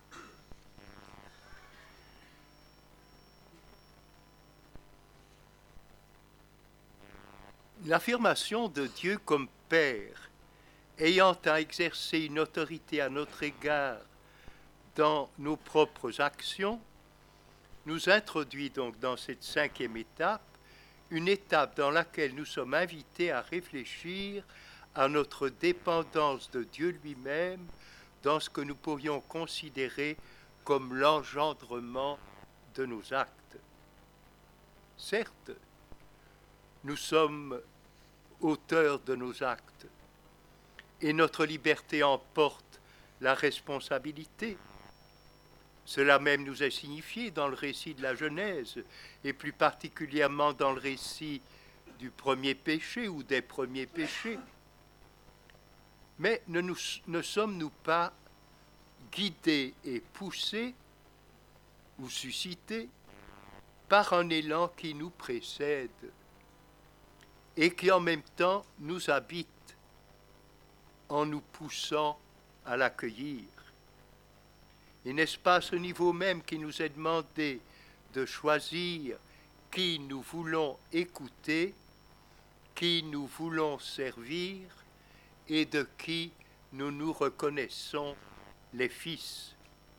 L'affirmation de Dieu comme Père, ayant à exercer une autorité à notre égard dans nos propres actions, nous introduit donc dans cette cinquième étape, une étape dans laquelle nous sommes invités à réfléchir à notre dépendance de Dieu lui-même dans ce que nous pourrions considérer comme l'engendrement de nos actes. Certes, nous sommes auteurs de nos actes, et notre liberté en porte la responsabilité. Cela même nous est signifié dans le récit de la Genèse, et plus particulièrement dans le récit du premier péché ou des premiers péchés. Mais ne, nous, ne sommes-nous pas guidés et poussés ou suscités par un élan qui nous précède et qui en même temps nous habite en nous poussant à l'accueillir? Et n'est-ce pas à ce niveau même qu'il nous est demandé de choisir qui nous voulons écouter, qui nous voulons servir et de qui nous nous reconnaissons les fils?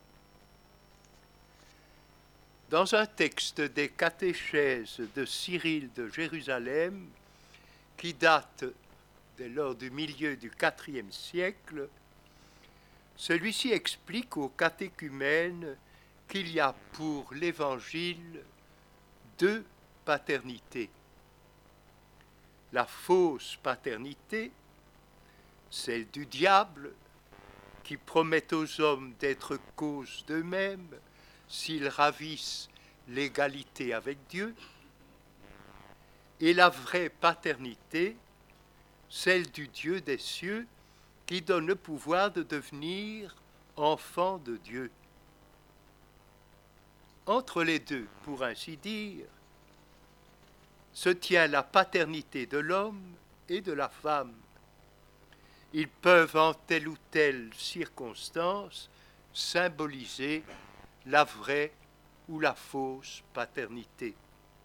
Dans un texte des catéchèses de Cyril de Jérusalem, qui date dès lors du milieu du quatrième siècle, celui-ci explique aux catéchumènes qu'il y a pour l'Évangile deux paternités. La fausse paternité, celle du diable, qui promet aux hommes d'être cause d'eux-mêmes s'ils ravissent l'égalité avec Dieu, et la vraie paternité, celle du Dieu des cieux, qui donne le pouvoir de devenir enfant de Dieu. Entre les deux, pour ainsi dire, se tient la paternité de l'homme et de la femme. Ils peuvent en telle ou telle circonstance symboliser la vraie ou la fausse paternité.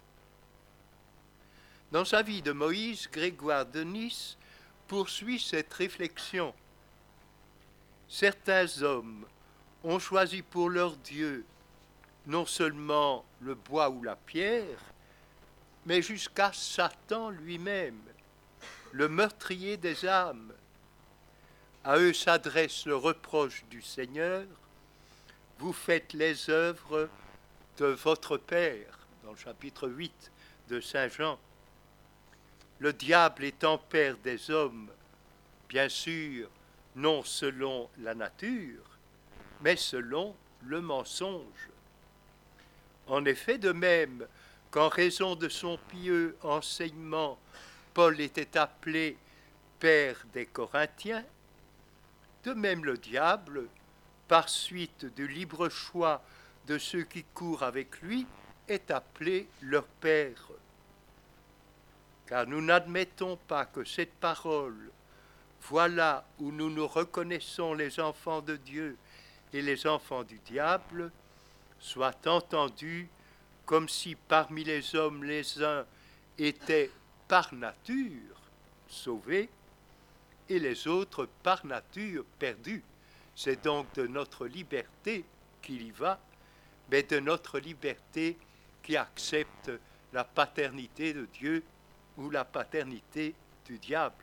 Dans sa vie de Moïse, Grégoire de Nice poursuit cette réflexion. Certains hommes ont choisi pour leur Dieu non seulement le bois ou la pierre, mais jusqu'à Satan lui-même, le meurtrier des âmes. À eux s'adresse le reproche du Seigneur: vous faites les œuvres de votre Père, dans le chapitre huit de Saint Jean. Le diable étant père des hommes, bien sûr, non selon la nature, mais selon le mensonge. En effet, de même qu'en raison de son pieux enseignement, Paul était appelé père des Corinthiens, de même le diable, par suite du libre choix de ceux qui courent avec lui, est appelé leur père. Car nous n'admettons pas que cette parole, voilà où nous nous reconnaissons les enfants de Dieu et les enfants du diable, soit entendue comme si parmi les hommes les uns étaient par nature sauvés et les autres par nature perdus. C'est donc de notre liberté qu'il y va, mais de notre liberté qui accepte la paternité de Dieu ou la paternité du diable.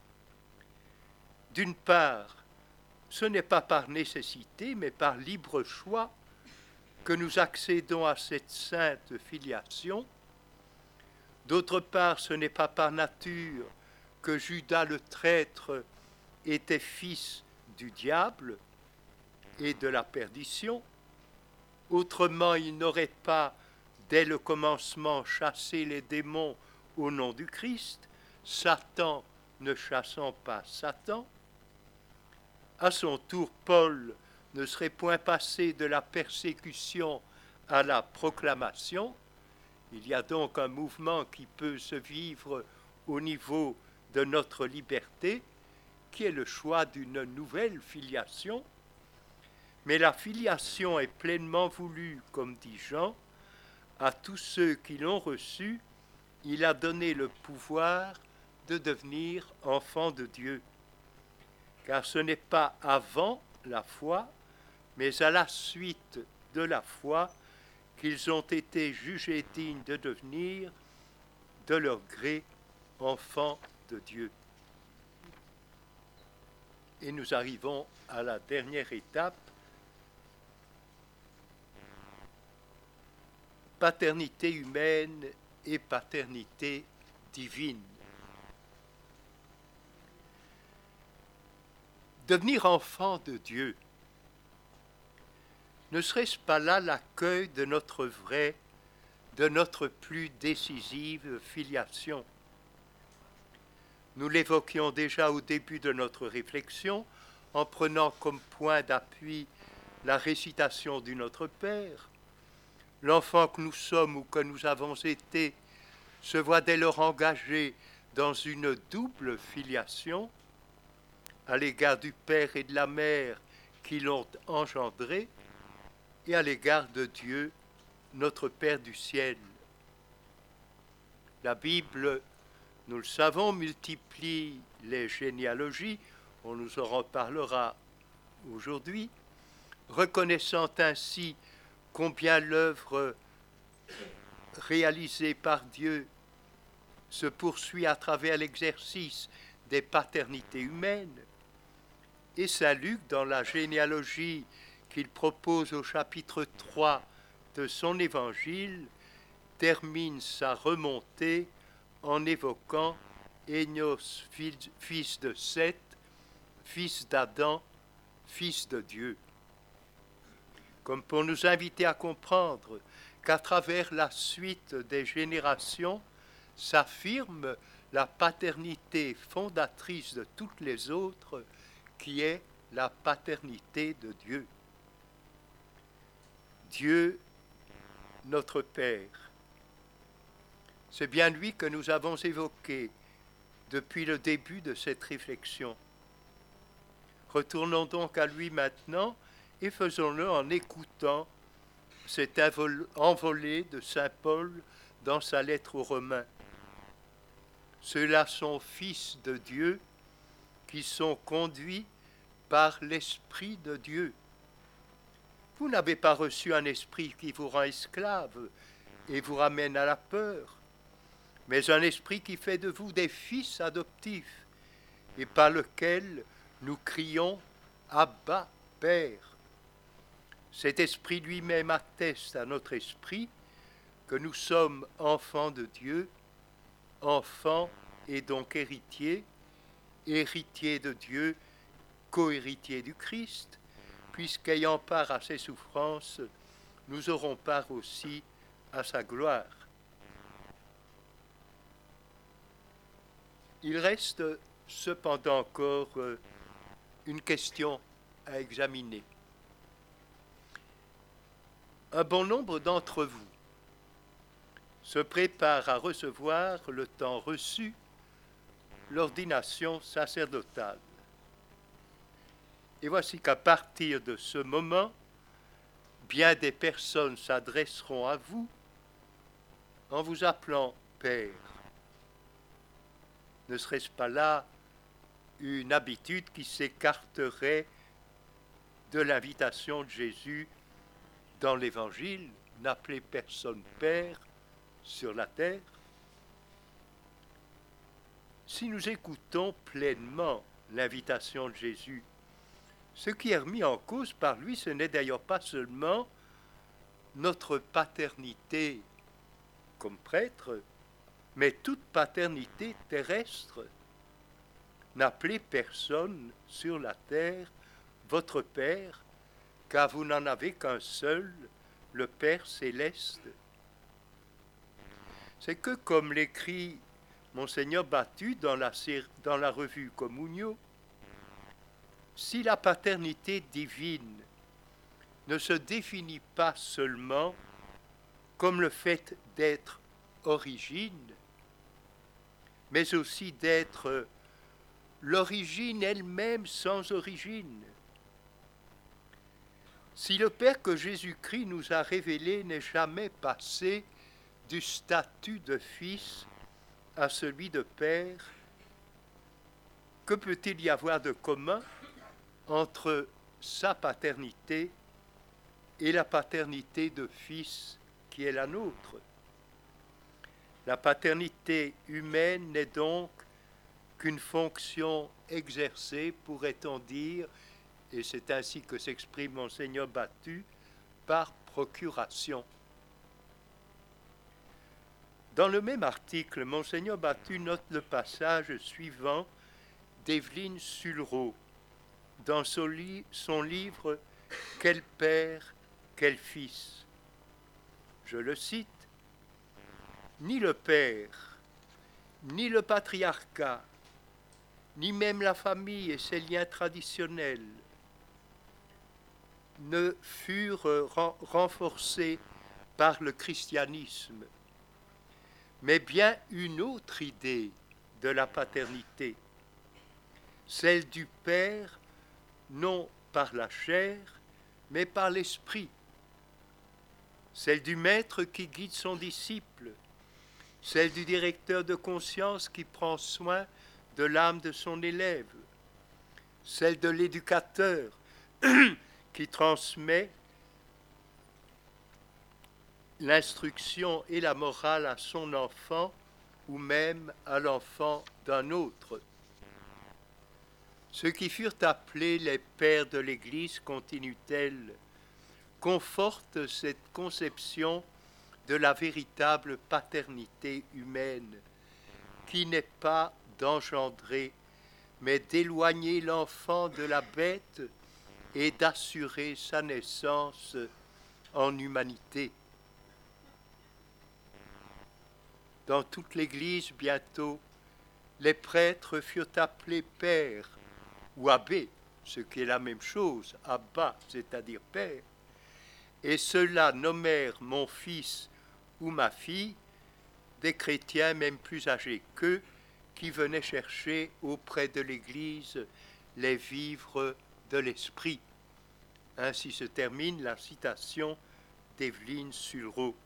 D'une part, ce n'est pas par nécessité, mais par libre choix que nous accédons à cette sainte filiation. D'autre part, ce n'est pas par nature que Judas le traître était fils du diable et de la perdition. Autrement, il n'aurait pas, dès le commencement, chassé les démons au nom du Christ, Satan ne chassant pas Satan. À son tour, Paul ne serait point passé de la persécution à la proclamation. Il y a donc un mouvement qui peut se vivre au niveau de notre liberté, qui est le choix d'une nouvelle filiation. Mais la filiation est pleinement voulue, comme dit Jean, à tous ceux qui l'ont reçue. Il a donné le pouvoir de devenir enfants de Dieu. Car ce n'est pas avant la foi, mais à la suite de la foi, qu'ils ont été jugés dignes de devenir, de leur gré, enfants de Dieu. Et nous arrivons à la dernière étape, paternité humaine et paternité divine. Devenir enfant de Dieu, ne serait-ce pas là l'accueil de notre vraie, de notre plus décisive filiation? Nous l'évoquions déjà au début de notre réflexion en prenant comme point d'appui la récitation du Notre Père. L'enfant que nous sommes ou que nous avons été se voit dès lors engagé dans une double filiation à l'égard du Père et de la Mère qui l'ont engendré et à l'égard de Dieu, notre Père du ciel. La Bible, nous le savons, multiplie les généalogies, on nous en reparlera aujourd'hui, reconnaissant ainsi combien l'œuvre réalisée par Dieu se poursuit à travers l'exercice des paternités humaines. Et saint Luc, dans la généalogie qu'il propose au chapitre trois de son évangile, termine sa remontée en évoquant Énos, fils de Seth, fils d'Adam, fils de Dieu. Comme pour nous inviter à comprendre qu'à travers la suite des générations s'affirme la paternité fondatrice de toutes les autres, qui est la paternité de Dieu. Dieu, notre Père. C'est bien lui que nous avons évoqué depuis le début de cette réflexion. Retournons donc à lui maintenant et faisons-le en écoutant cet envolé de saint Paul dans sa lettre aux Romains. Ceux-là sont fils de Dieu qui sont conduits par l'Esprit de Dieu. Vous n'avez pas reçu un esprit qui vous rend esclave et vous ramène à la peur, mais un esprit qui fait de vous des fils adoptifs et par lequel nous crions « Abba, Père ». Cet esprit lui-même atteste à notre esprit que nous sommes enfants de Dieu, enfants et donc héritiers, héritiers de Dieu, co-héritiers du Christ, puisqu'ayant part à ses souffrances, nous aurons part aussi à sa gloire. Il reste cependant encore une question à examiner. Un bon nombre d'entre vous se préparent à recevoir le temps reçu l'ordination sacerdotale. Et voici qu'à partir de ce moment, bien des personnes s'adresseront à vous en vous appelant Père. Ne serait-ce pas là une habitude qui s'écarterait de l'invitation de Jésus dans l'Évangile, n'appelez personne Père sur la terre? Si nous écoutons pleinement l'invitation de Jésus, ce qui est remis en cause par lui, ce n'est d'ailleurs pas seulement notre paternité comme prêtre, mais toute paternité terrestre. N'appelez personne sur la terre votre Père, car vous n'en avez qu'un seul, le Père céleste. C'est que, comme l'écrit Monseigneur Battu dans la, dans la revue Communio, si la paternité divine ne se définit pas seulement comme le fait d'être origine, mais aussi d'être l'origine elle-même sans origine, si le Père que Jésus-Christ nous a révélé n'est jamais passé du statut de fils à celui de Père, que peut-il y avoir de commun entre sa paternité et la paternité de fils qui est la nôtre? La paternité humaine n'est donc qu'une fonction exercée, pourrait-on dire, et c'est ainsi que s'exprime Monseigneur Battu, par procuration. Dans le même article, Monseigneur Battu note le passage suivant d'Evelyne Sulreau, dans son, li- son livre « Quel père, quel fils ?» Je le cite, « Ni le père, ni le patriarcat, ni même la famille et ses liens traditionnels ne furent ren- renforcés par le christianisme, mais bien une autre idée de la paternité, celle du Père, non par la chair, mais par l'esprit, celle du maître qui guide son disciple, celle du directeur de conscience qui prend soin de l'âme de son élève, celle de l'éducateur qui transmet l'instruction et la morale à son enfant ou même à l'enfant d'un autre. Ceux qui furent appelés les pères de l'Église, continue-t-elle, confortent cette conception de la véritable paternité humaine, qui n'est pas d'engendrer, mais d'éloigner l'enfant de la bête et d'assurer sa naissance en humanité. Dans toute l'Église, bientôt, les prêtres furent appelés pères ou abbés, ce qui est la même chose, abba, c'est-à-dire père, et ceux-là nommèrent mon fils ou ma fille, des chrétiens même plus âgés qu'eux, qui venaient chercher auprès de l'Église les vivres de l'esprit. Ainsi se termine la citation d'Evelyne Sulro.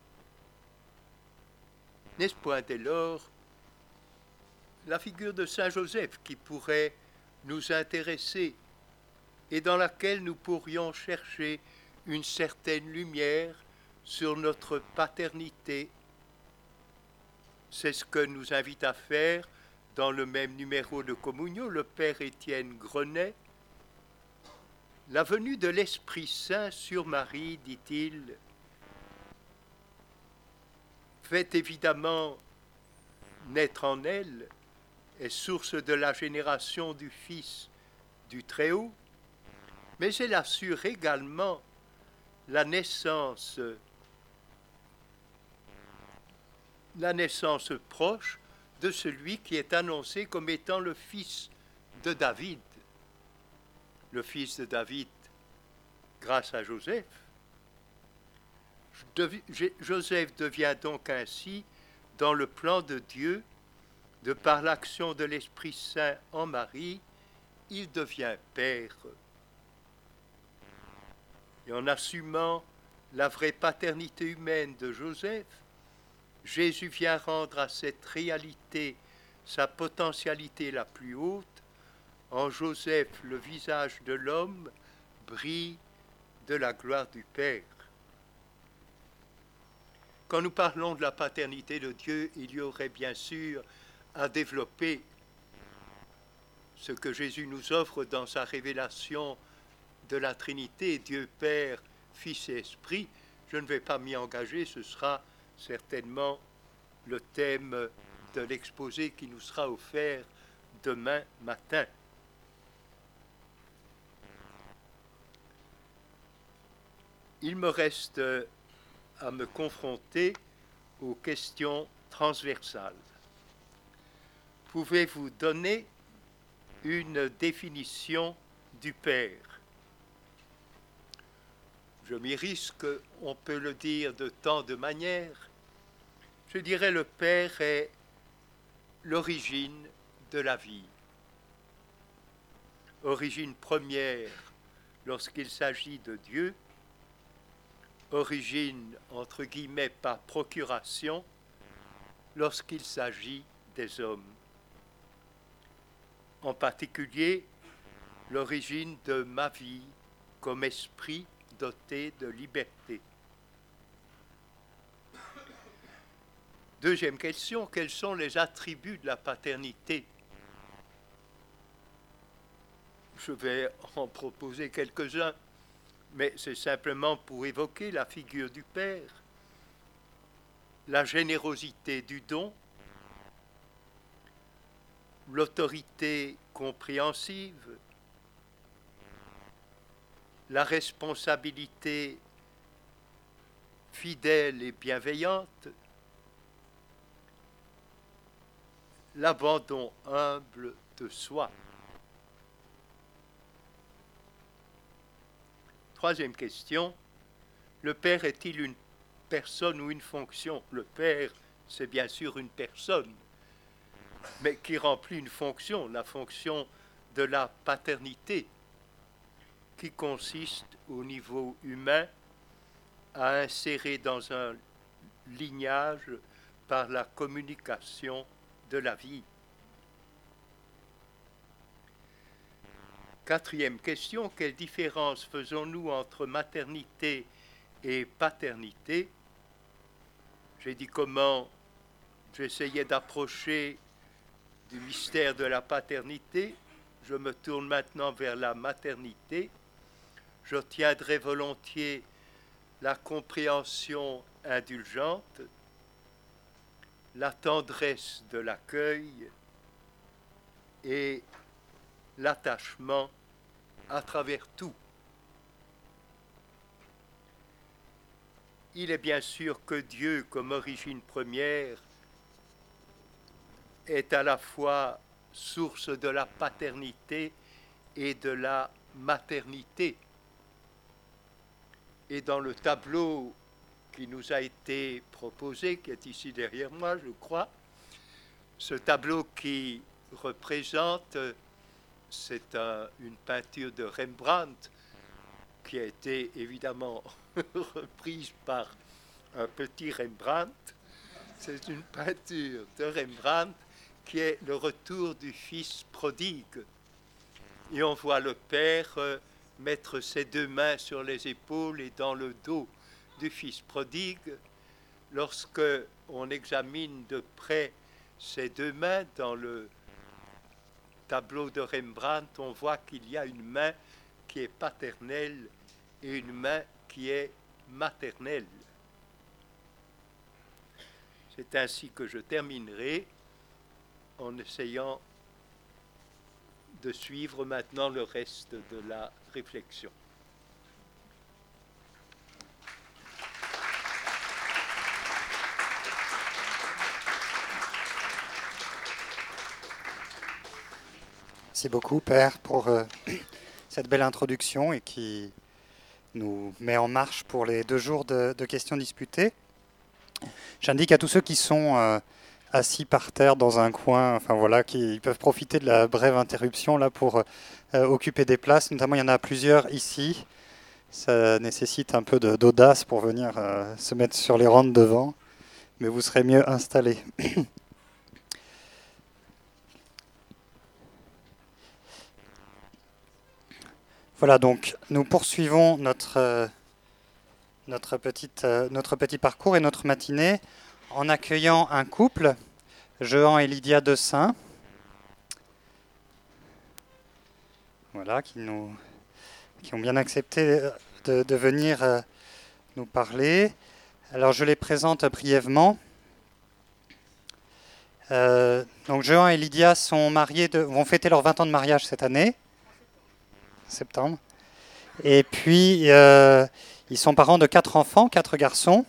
N'est-ce point dès lors la figure de Saint Joseph qui pourrait nous intéresser et dans laquelle nous pourrions chercher une certaine lumière sur notre paternité? C'est ce que nous invite à faire dans le même numéro de Communio le Père Étienne Grenet. La venue de l'Esprit Saint sur Marie, dit-il, fait évidemment naître en elle, est source de la génération du Fils du Très-Haut, mais elle assure également la naissance, la naissance proche de celui qui est annoncé comme étant le fils de David. Le fils de David grâce à Joseph. Joseph devient donc ainsi, dans le plan de Dieu, de par l'action de l'Esprit Saint en Marie, il devient père. Et en assumant la vraie paternité humaine de Joseph, Jésus vient rendre à cette réalité sa potentialité la plus haute. En Joseph, le visage de l'homme brille de la gloire du Père. Quand nous parlons de la paternité de Dieu, il y aurait bien sûr à développer ce que Jésus nous offre dans sa révélation de la Trinité, Dieu Père, Fils et Esprit. Je ne vais pas m'y engager, ce sera certainement le thème de l'exposé qui nous sera offert demain matin. Il me reste à me confronter aux questions transversales. Pouvez-vous donner une définition du Père? Je m'y risque, on peut le dire de tant de manières. Je dirais le Père est l'origine de la vie. Origine première lorsqu'il s'agit de Dieu, origine entre guillemets par procuration lorsqu'il s'agit des hommes. En particulier, l'origine de ma vie comme esprit doté de liberté. Deuxième question, quels sont les attributs de la paternité? Je vais en proposer quelques-uns, mais c'est simplement pour évoquer la figure du Père, la générosité du don, l'autorité compréhensive, la responsabilité fidèle et bienveillante, l'abandon humble de soi. Troisième question, le père est-il une personne ou une fonction? Le père, c'est bien sûr une personne, mais qui remplit une fonction, la fonction de la paternité, qui consiste au niveau humain à insérer dans un lignage par la communication de la vie. Quatrième question, quelle différence faisons-nous entre maternité et paternité? J'ai dit comment j'essayais d'approcher du mystère de la paternité. Je me tourne maintenant vers la maternité. Je tiendrai volontiers la compréhension indulgente, la tendresse de l'accueil et l'attachement à travers tout. Il est bien sûr que Dieu, comme origine première, est à la fois source de la paternité et de la maternité. Et dans le tableau qui nous a été proposé, qui est ici derrière moi, je crois, ce tableau qui représente, c'est un, une peinture de Rembrandt, qui a été évidemment reprise par un petit Rembrandt. C'est une peinture de Rembrandt qui est le retour du fils prodigue. Et on voit le père euh, mettre ses deux mains sur les épaules et dans le dos du fils prodigue. Lorsque on examine de près ces deux mains dans le tableau de Rembrandt, on voit qu'il y a une main qui est paternelle et une main qui est maternelle. C'est ainsi que je terminerai en essayant de suivre maintenant le reste de la réflexion. Merci beaucoup, Père, pour euh, cette belle introduction et qui nous met en marche pour les deux jours de, de questions disputées. J'indique à tous ceux qui sont euh, assis par terre dans un coin, enfin voilà, qui peuvent profiter de la brève interruption là pour euh, occuper des places. Notamment, il y en a plusieurs ici. Ça nécessite un peu de, d'audace pour venir euh, se mettre sur les rangs de devant, mais vous serez mieux installés. Voilà, donc nous poursuivons notre, euh, notre, petite, euh, notre petit parcours et notre matinée en accueillant un couple, Jehan et Lydia Dessein, voilà, qui, nous, qui ont bien accepté de, de venir euh, nous parler. Alors je les présente brièvement. Euh, donc Jehan et Lydia sont mariés, de, vont fêter leurs vingt ans de mariage cette année. Septembre. Et puis, euh, ils sont parents de quatre enfants, quatre garçons.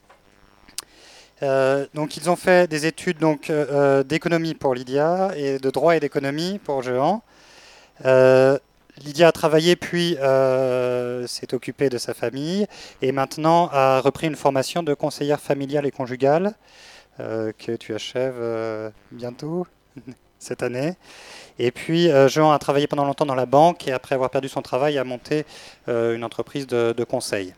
Euh, donc, ils ont fait des études donc, euh, d'économie pour Lydia et de droit et d'économie pour Jehan. Euh, Lydia a travaillé puis euh, s'est occupée de sa famille et maintenant a repris une formation de conseillère familiale et conjugale euh, que tu achèves euh, bientôt cette année. Et puis, euh, Jehan a travaillé pendant longtemps dans la banque et après avoir perdu son travail, a monté euh, une entreprise de, de conseil.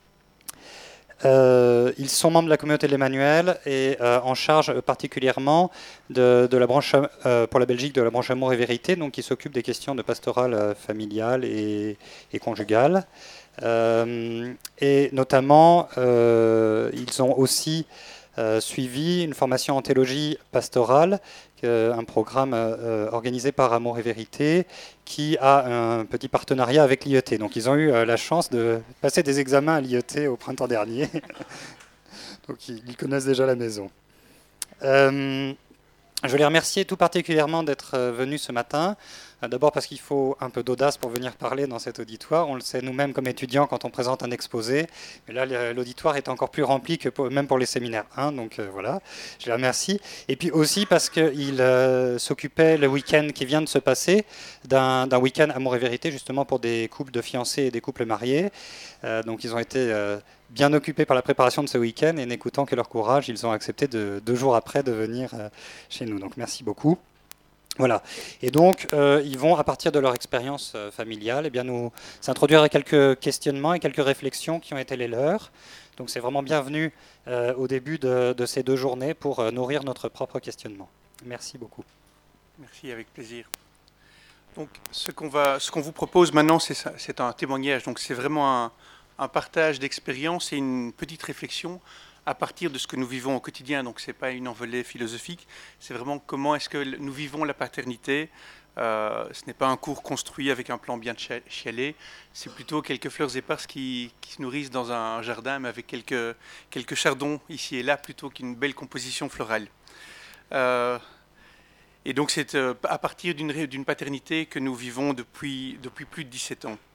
Euh, ils sont membres de la communauté de l'Emmanuel et euh, en charge particulièrement de, de la branche, euh, pour la Belgique de la branche Amour et Vérité, donc qui s'occupe des questions de pastorale euh, familiale et, et conjugale. Euh, et notamment, euh, ils ont aussi euh, suivi une formation en théologie pastorale, un programme euh, organisé par Amour et Vérité qui a un petit partenariat avec l'I E T. Donc ils ont eu euh, la chance de passer des examens à l'I E T au printemps dernier. Donc ils, ils connaissent déjà la maison. Euh, je veux les remercier tout particulièrement d'être venus ce matin. D'abord parce qu'il faut un peu d'audace pour venir parler dans cet auditoire. On le sait nous-mêmes comme étudiants quand on présente un exposé. Mais là, l'auditoire est encore plus rempli que pour, même pour les séminaires un. Donc euh, voilà, je les remercie. Et puis aussi parce qu'il euh, s'occupait le week-end qui vient de se passer d'un, d'un week-end Amour et Vérité, justement pour des couples de fiancés et des couples mariés. Euh, donc ils ont été euh, bien occupés par la préparation de ce week-end et n'écoutant que leur courage, ils ont accepté de, deux jours après de venir euh, chez nous. Donc merci beaucoup. Voilà. Et donc, euh, ils vont, à partir de leur expérience euh, familiale, eh bien, nous s'introduire à quelques questionnements et quelques réflexions qui ont été les leurs. Donc, c'est vraiment bienvenu euh, au début de, de ces deux journées pour euh, nourrir notre propre questionnement. Merci beaucoup. Merci, avec plaisir. Donc, ce qu'on va, ce qu'on vous propose maintenant, c'est, ça, c'est un témoignage. Donc, c'est vraiment un, un partage d'expérience et une petite réflexion à partir de ce que nous vivons au quotidien. Donc, ce n'est pas une envolée philosophique, c'est vraiment comment est-ce que nous vivons la paternité. Euh, ce n'est pas un cours construit avec un plan bien chialé, c'est plutôt quelques fleurs éparses qui, qui se nourrissent dans un jardin, mais avec quelques, quelques chardons ici et là, plutôt qu'une belle composition florale. Euh, et donc, c'est euh, à partir d'une, d'une paternité que nous vivons depuis, depuis plus de dix-sept ans.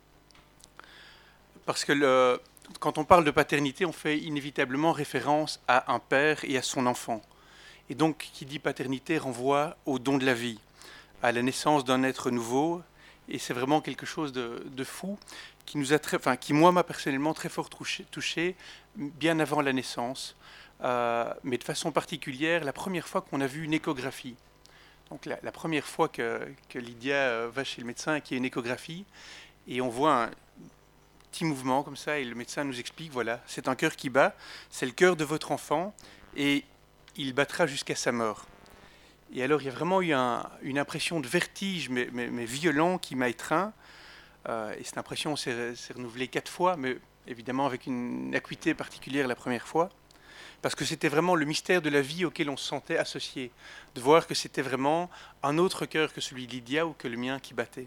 Parce que le... Quand on parle de paternité, on fait inévitablement référence à un père et à son enfant. Et donc, qui dit paternité renvoie au don de la vie, à la naissance d'un être nouveau. Et c'est vraiment quelque chose de, de fou qui, nous a très, enfin, qui, moi, m'a personnellement très fort touché, touché bien avant la naissance. Euh, mais de façon particulière, la première fois qu'on a vu une échographie. Donc, la, la première fois que, que Lydia va chez le médecin et qu'il y a une échographie, et on voit un petit mouvement comme ça, et le médecin nous explique, voilà, c'est un cœur qui bat, c'est le cœur de votre enfant, et il battra jusqu'à sa mort. Et alors, il y a vraiment eu un, une impression de vertige, mais, mais, mais violent, qui m'a étreint, euh, et cette impression s'est, s'est renouvelée quatre fois, mais évidemment avec une acuité particulière la première fois, parce que c'était vraiment le mystère de la vie auquel on se sentait associé, de voir que c'était vraiment un autre cœur que celui de Lydia, ou que le mien qui battait.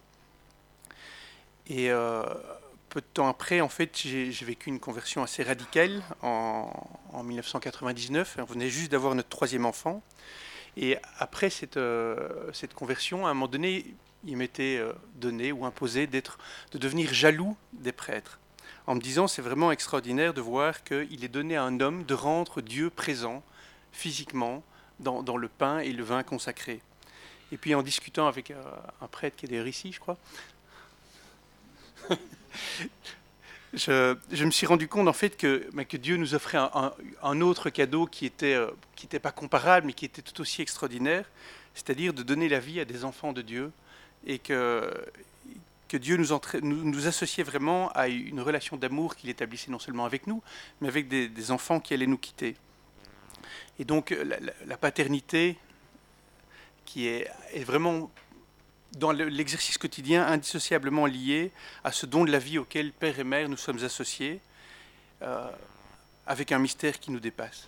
Et... Euh, peu de temps après, en fait, j'ai, j'ai vécu une conversion assez radicale en, en dix-neuf cent quatre-vingt-dix-neuf. On venait juste d'avoir notre troisième enfant. Et après cette, euh, cette conversion, à un moment donné, il m'était euh, donné ou imposé d'être, de devenir jaloux des prêtres. En me disant, c'est vraiment extraordinaire de voir qu'il est donné à un homme de rendre Dieu présent physiquement dans, dans le pain et le vin consacrés. Et puis en discutant avec euh, un prêtre qui est d'ailleurs ici, je crois, Je, je me suis rendu compte en fait que, bah, que Dieu nous offrait un, un, un autre cadeau qui était, euh, qui n'était pas comparable, mais qui était tout aussi extraordinaire, c'est-à-dire de donner la vie à des enfants de Dieu, et que, que Dieu nous, entra- nous, nous associait vraiment à une relation d'amour qu'il établissait non seulement avec nous, mais avec des, des enfants qui allaient nous quitter. Et donc la, la, la paternité, qui est, est vraiment... dans l'exercice quotidien, indissociablement lié à ce don de la vie auquel père et mère nous sommes associés, euh, avec un mystère qui nous dépasse.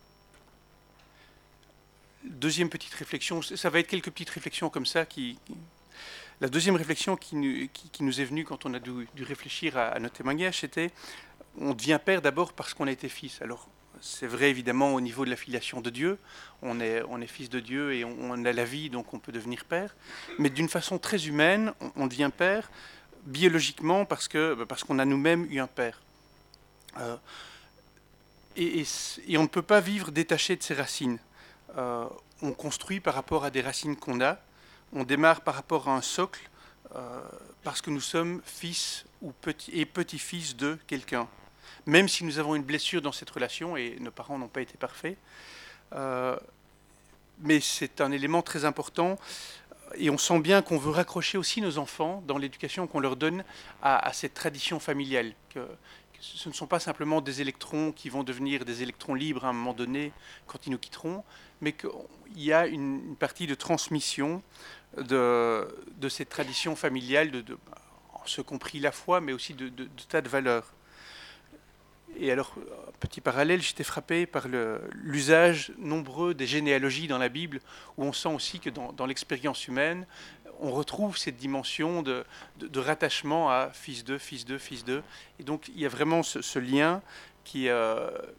Deuxième petite réflexion, ça va être quelques petites réflexions comme ça. Qui, qui... La deuxième réflexion qui nous, qui, qui nous est venue quand on a dû, dû réfléchir à, à notre témoignage, c'était on devient père d'abord parce qu'on a été fils. Alors, c'est vrai évidemment au niveau de la filiation de Dieu, on est, on est fils de Dieu et on, on a la vie, donc on peut devenir père. Mais d'une façon très humaine, on, on devient père biologiquement parce, que, parce qu'on a nous-mêmes eu un père. Euh, et, et, et on ne peut pas vivre détaché de ses racines. Euh, on construit par rapport à des racines qu'on a, on démarre par rapport à un socle euh, parce que nous sommes fils ou petit, et petits-fils de quelqu'un. Même si nous avons une blessure dans cette relation, et nos parents n'ont pas été parfaits, euh, mais c'est un élément très important, et on sent bien qu'on veut raccrocher aussi nos enfants dans l'éducation qu'on leur donne à, à cette tradition familiale, que, que ce ne sont pas simplement des électrons qui vont devenir des électrons libres à un moment donné quand ils nous quitteront, mais qu'il y a une, une partie de transmission de, de cette tradition familiale, de, de, ce compris la foi, mais aussi de, de, de tas de valeurs. Et alors, petit parallèle, j'étais frappé par le, l'usage nombreux des généalogies dans la Bible, où on sent aussi que dans, dans l'expérience humaine, on retrouve cette dimension de, de, de rattachement à fils d'eux, fils d'eux, fils d'eux. Et donc, il y a vraiment ce, ce lien qui... Euh,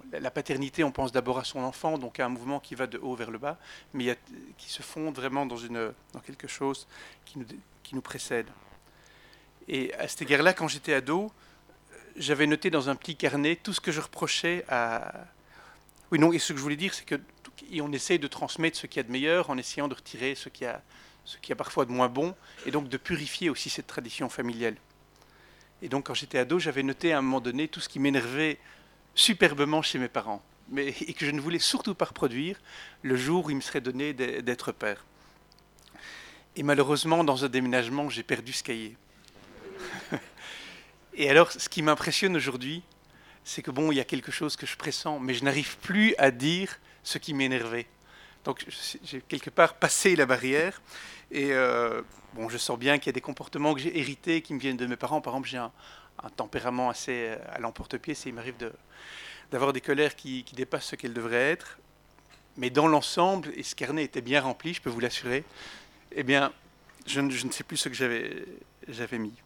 la paternité, on pense d'abord à son enfant, donc à un mouvement qui va de haut vers le bas, mais il y a, qui se fonde vraiment dans, une, dans quelque chose qui nous, qui nous précède. Et à cet égard-là, quand j'étais ado, j'avais noté dans un petit carnet tout ce que je reprochais à... Oui, non, et ce que je voulais dire, c'est que et on essaye de transmettre ce qu'il y a de meilleur en essayant de retirer ce qu'il y a, ce qu'il y a parfois de moins bon, et donc de purifier aussi cette tradition familiale. Et donc, quand j'étais ado, j'avais noté à un moment donné tout ce qui m'énervait superbement chez mes parents, mais, et que je ne voulais surtout pas reproduire le jour où il me serait donné d'être père. Et malheureusement, dans un déménagement, j'ai perdu ce cahier. Et alors, ce qui m'impressionne aujourd'hui, c'est que bon, il y a quelque chose que je pressens, mais je n'arrive plus à dire ce qui m'énervait. Donc, j'ai quelque part passé la barrière, et euh, bon, je sens bien qu'il y a des comportements que j'ai hérités, qui me viennent de mes parents. Par exemple, j'ai un, un tempérament assez à l'emporte-pièce, et il m'arrive de, d'avoir des colères qui, qui dépassent ce qu'elles devraient être. Mais dans l'ensemble, et ce carnet était bien rempli, je peux vous l'assurer, eh bien, je, je ne sais plus ce que j'avais, j'avais mis.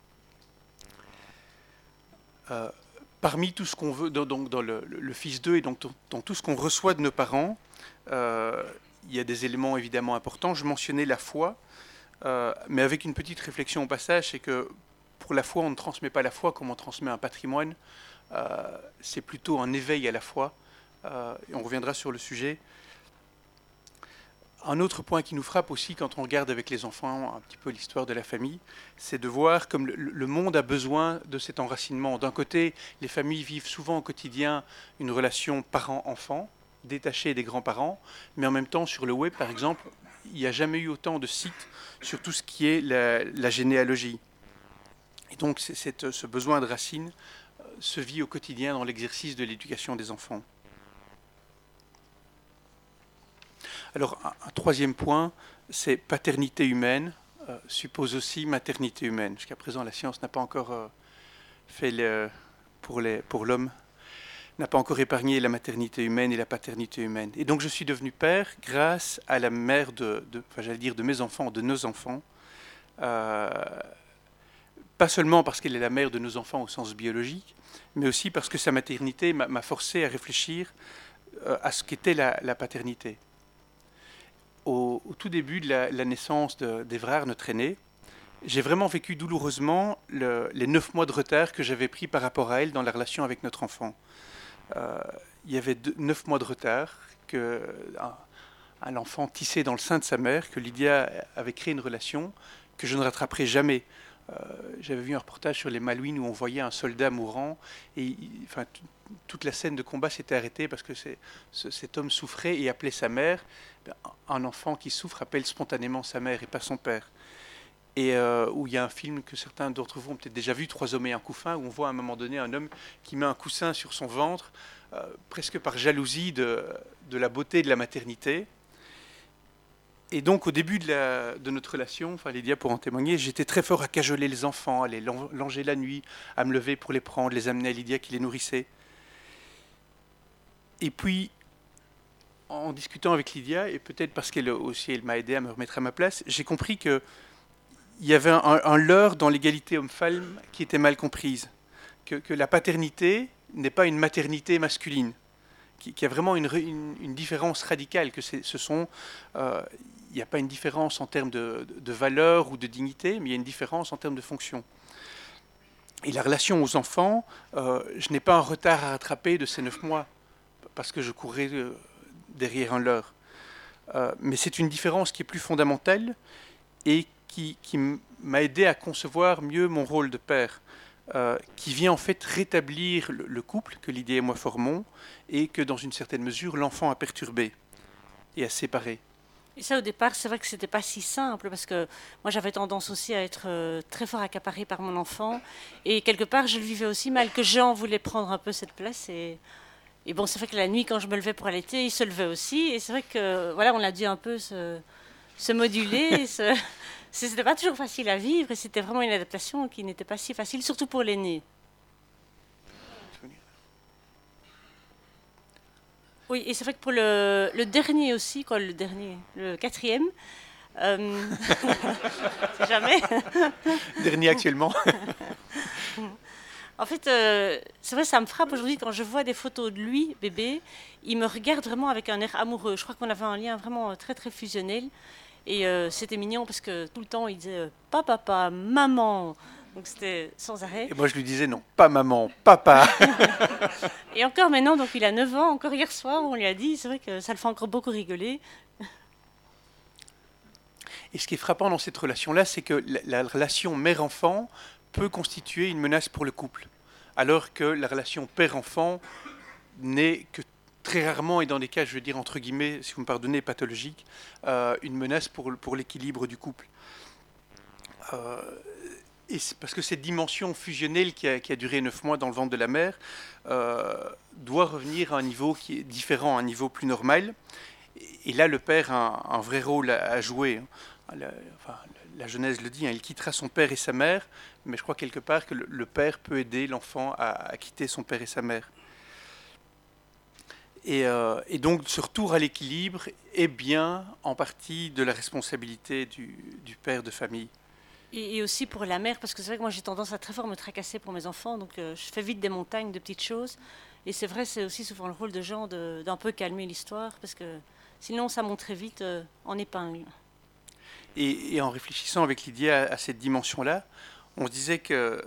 Euh, parmi tout ce qu'on veut, dans, dans, dans le, le Fils d'eux et donc dans, dans tout ce qu'on reçoit de nos parents, euh, il y a des éléments évidemment importants. Je mentionnais la foi, euh, mais avec une petite réflexion au passage, c'est que pour la foi, on ne transmet pas la foi comme on transmet un patrimoine. Euh, c'est plutôt un éveil à la foi. Euh, et on reviendra sur le sujet. Un autre point qui nous frappe aussi quand on regarde avec les enfants un petit peu l'histoire de la famille, c'est de voir comme le, le monde a besoin de cet enracinement. D'un côté, les familles vivent souvent au quotidien une relation parent-enfant, détachée des grands-parents, mais en même temps, sur le web, par exemple, il n'y a jamais eu autant de sites sur tout ce qui est la, la généalogie. Et donc, c'est, c'est, ce besoin de racines se vit au quotidien dans l'exercice de l'éducation des enfants. Alors, un, un troisième point, c'est paternité humaine, euh, suppose aussi maternité humaine. Jusqu'à présent, la science n'a pas encore euh, fait le, pour, les, pour l'homme, n'a pas encore épargné la maternité humaine et la paternité humaine. Et donc, je suis devenu père grâce à la mère de, de enfin, j'allais dire de mes enfants, de nos enfants. Euh, pas seulement parce qu'elle est la mère de nos enfants au sens biologique, mais aussi parce que sa maternité m'a, m'a forcé à réfléchir euh, à ce qu'était la, la paternité. Au, au tout début de la, la naissance de, d'Évrard, notre aîné, j'ai vraiment vécu douloureusement le, les neuf mois de retard que j'avais pris par rapport à elle dans la relation avec notre enfant. Euh, il y avait deux, neuf mois de retard que un, un enfant tissé dans le sein de sa mère, que Lydia avait créé une relation que je ne rattraperai jamais. Euh, j'avais vu un reportage sur les Malouines où on voyait un soldat mourant et enfin, t- toute la scène de combat s'était arrêtée parce que c'est, ce, cet homme souffrait et appelait sa mère. Un enfant qui souffre appelle spontanément sa mère et pas son père. Et euh, où il y a un film que certains d'entre vous ont peut-être déjà vu, Trois hommes et un couffin, où on voit à un moment donné un homme qui met un coussin sur son ventre, euh, presque par jalousie de, de la beauté de la maternité. Et donc, au début de, la, de notre relation, enfin Lydia pour en témoigner, j'étais très fort à cajoler les enfants, à les langer la nuit, à me lever pour les prendre, les amener à Lydia qui les nourrissait. Et puis, en discutant avec Lydia, et peut-être parce qu'elle aussi elle m'a aidé à me remettre à ma place, j'ai compris qu'il y avait un, un leurre dans l'égalité homme-femme qui était mal comprise. Que, que la paternité n'est pas une maternité masculine. Qu'il y a vraiment une, une, une différence radicale, que c'est, ce sont... Euh, il n'y a pas une différence en termes de, de, de valeur ou de dignité, mais il y a une différence en termes de fonction. Et la relation aux enfants, euh, je n'ai pas un retard à rattraper de ces neuf mois, parce que je courais euh, derrière un leurre. Euh, mais c'est une différence qui est plus fondamentale et qui, qui m'a aidé à concevoir mieux mon rôle de père, euh, qui vient en fait rétablir le, le couple que Lydia et moi formons, et que dans une certaine mesure, l'enfant a perturbé et a séparé. Et ça, au départ, c'est vrai que c'était pas si simple, parce que moi, j'avais tendance aussi à être euh, très fort accaparée par mon enfant. Et quelque part, je le vivais aussi mal, que Jean voulait prendre un peu cette place. Et, et bon, c'est vrai que la nuit, quand je me levais pour allaiter, il se levait aussi. Et c'est vrai que, voilà, on a dû un peu se, se moduler. se... C'était pas toujours facile à vivre, et c'était vraiment une adaptation qui n'était pas si facile, surtout pour l'aîné. Oui, et c'est vrai que pour le, le dernier aussi, quoi, le dernier, le quatrième, euh, c'est jamais. Dernier actuellement. En fait, euh, c'est vrai, ça me frappe aujourd'hui quand je vois des photos de lui, bébé. Il me regarde vraiment avec un air amoureux. Je crois qu'on avait un lien vraiment très, très fusionnel. Et euh, c'était mignon parce que tout le temps, il disait euh, « papa, papa, maman ». Donc c'était sans arrêt. Et moi, je lui disais non, pas maman, papa. Et encore maintenant, donc il a neuf ans, encore hier soir, on lui a dit, c'est vrai que ça le fait encore beaucoup rigoler. Et ce qui est frappant dans cette relation-là, c'est que la, la relation mère-enfant peut constituer une menace pour le couple, alors que la relation père-enfant n'est que très rarement, et dans des cas, je veux dire, entre guillemets, si vous me pardonnez, pathologiques, euh, une menace pour, pour l'équilibre du couple. Euh, Et parce que cette dimension fusionnelle qui a, qui a duré neuf mois dans le ventre de la mère euh, doit revenir à un niveau qui est différent, à un niveau plus normal. Et, et là, le père a un, un vrai rôle à, à jouer. La, enfin, la Genèse le dit, hein, il quittera son père et sa mère, mais je crois quelque part que le, le père peut aider l'enfant à, à quitter son père et sa mère. Et, euh, et donc, ce retour à l'équilibre est bien en partie de la responsabilité du, du père de famille. Et, et aussi pour la mère, parce que c'est vrai que moi j'ai tendance à très fort me tracasser pour mes enfants, donc euh, je fais vite des montagnes de petites choses. Et c'est vrai, c'est aussi souvent le rôle de Jean de, d'un peu calmer l'histoire, parce que sinon ça monte très vite euh, en épingle. Et, et en réfléchissant avec Lydia à, à cette dimension-là, on se disait que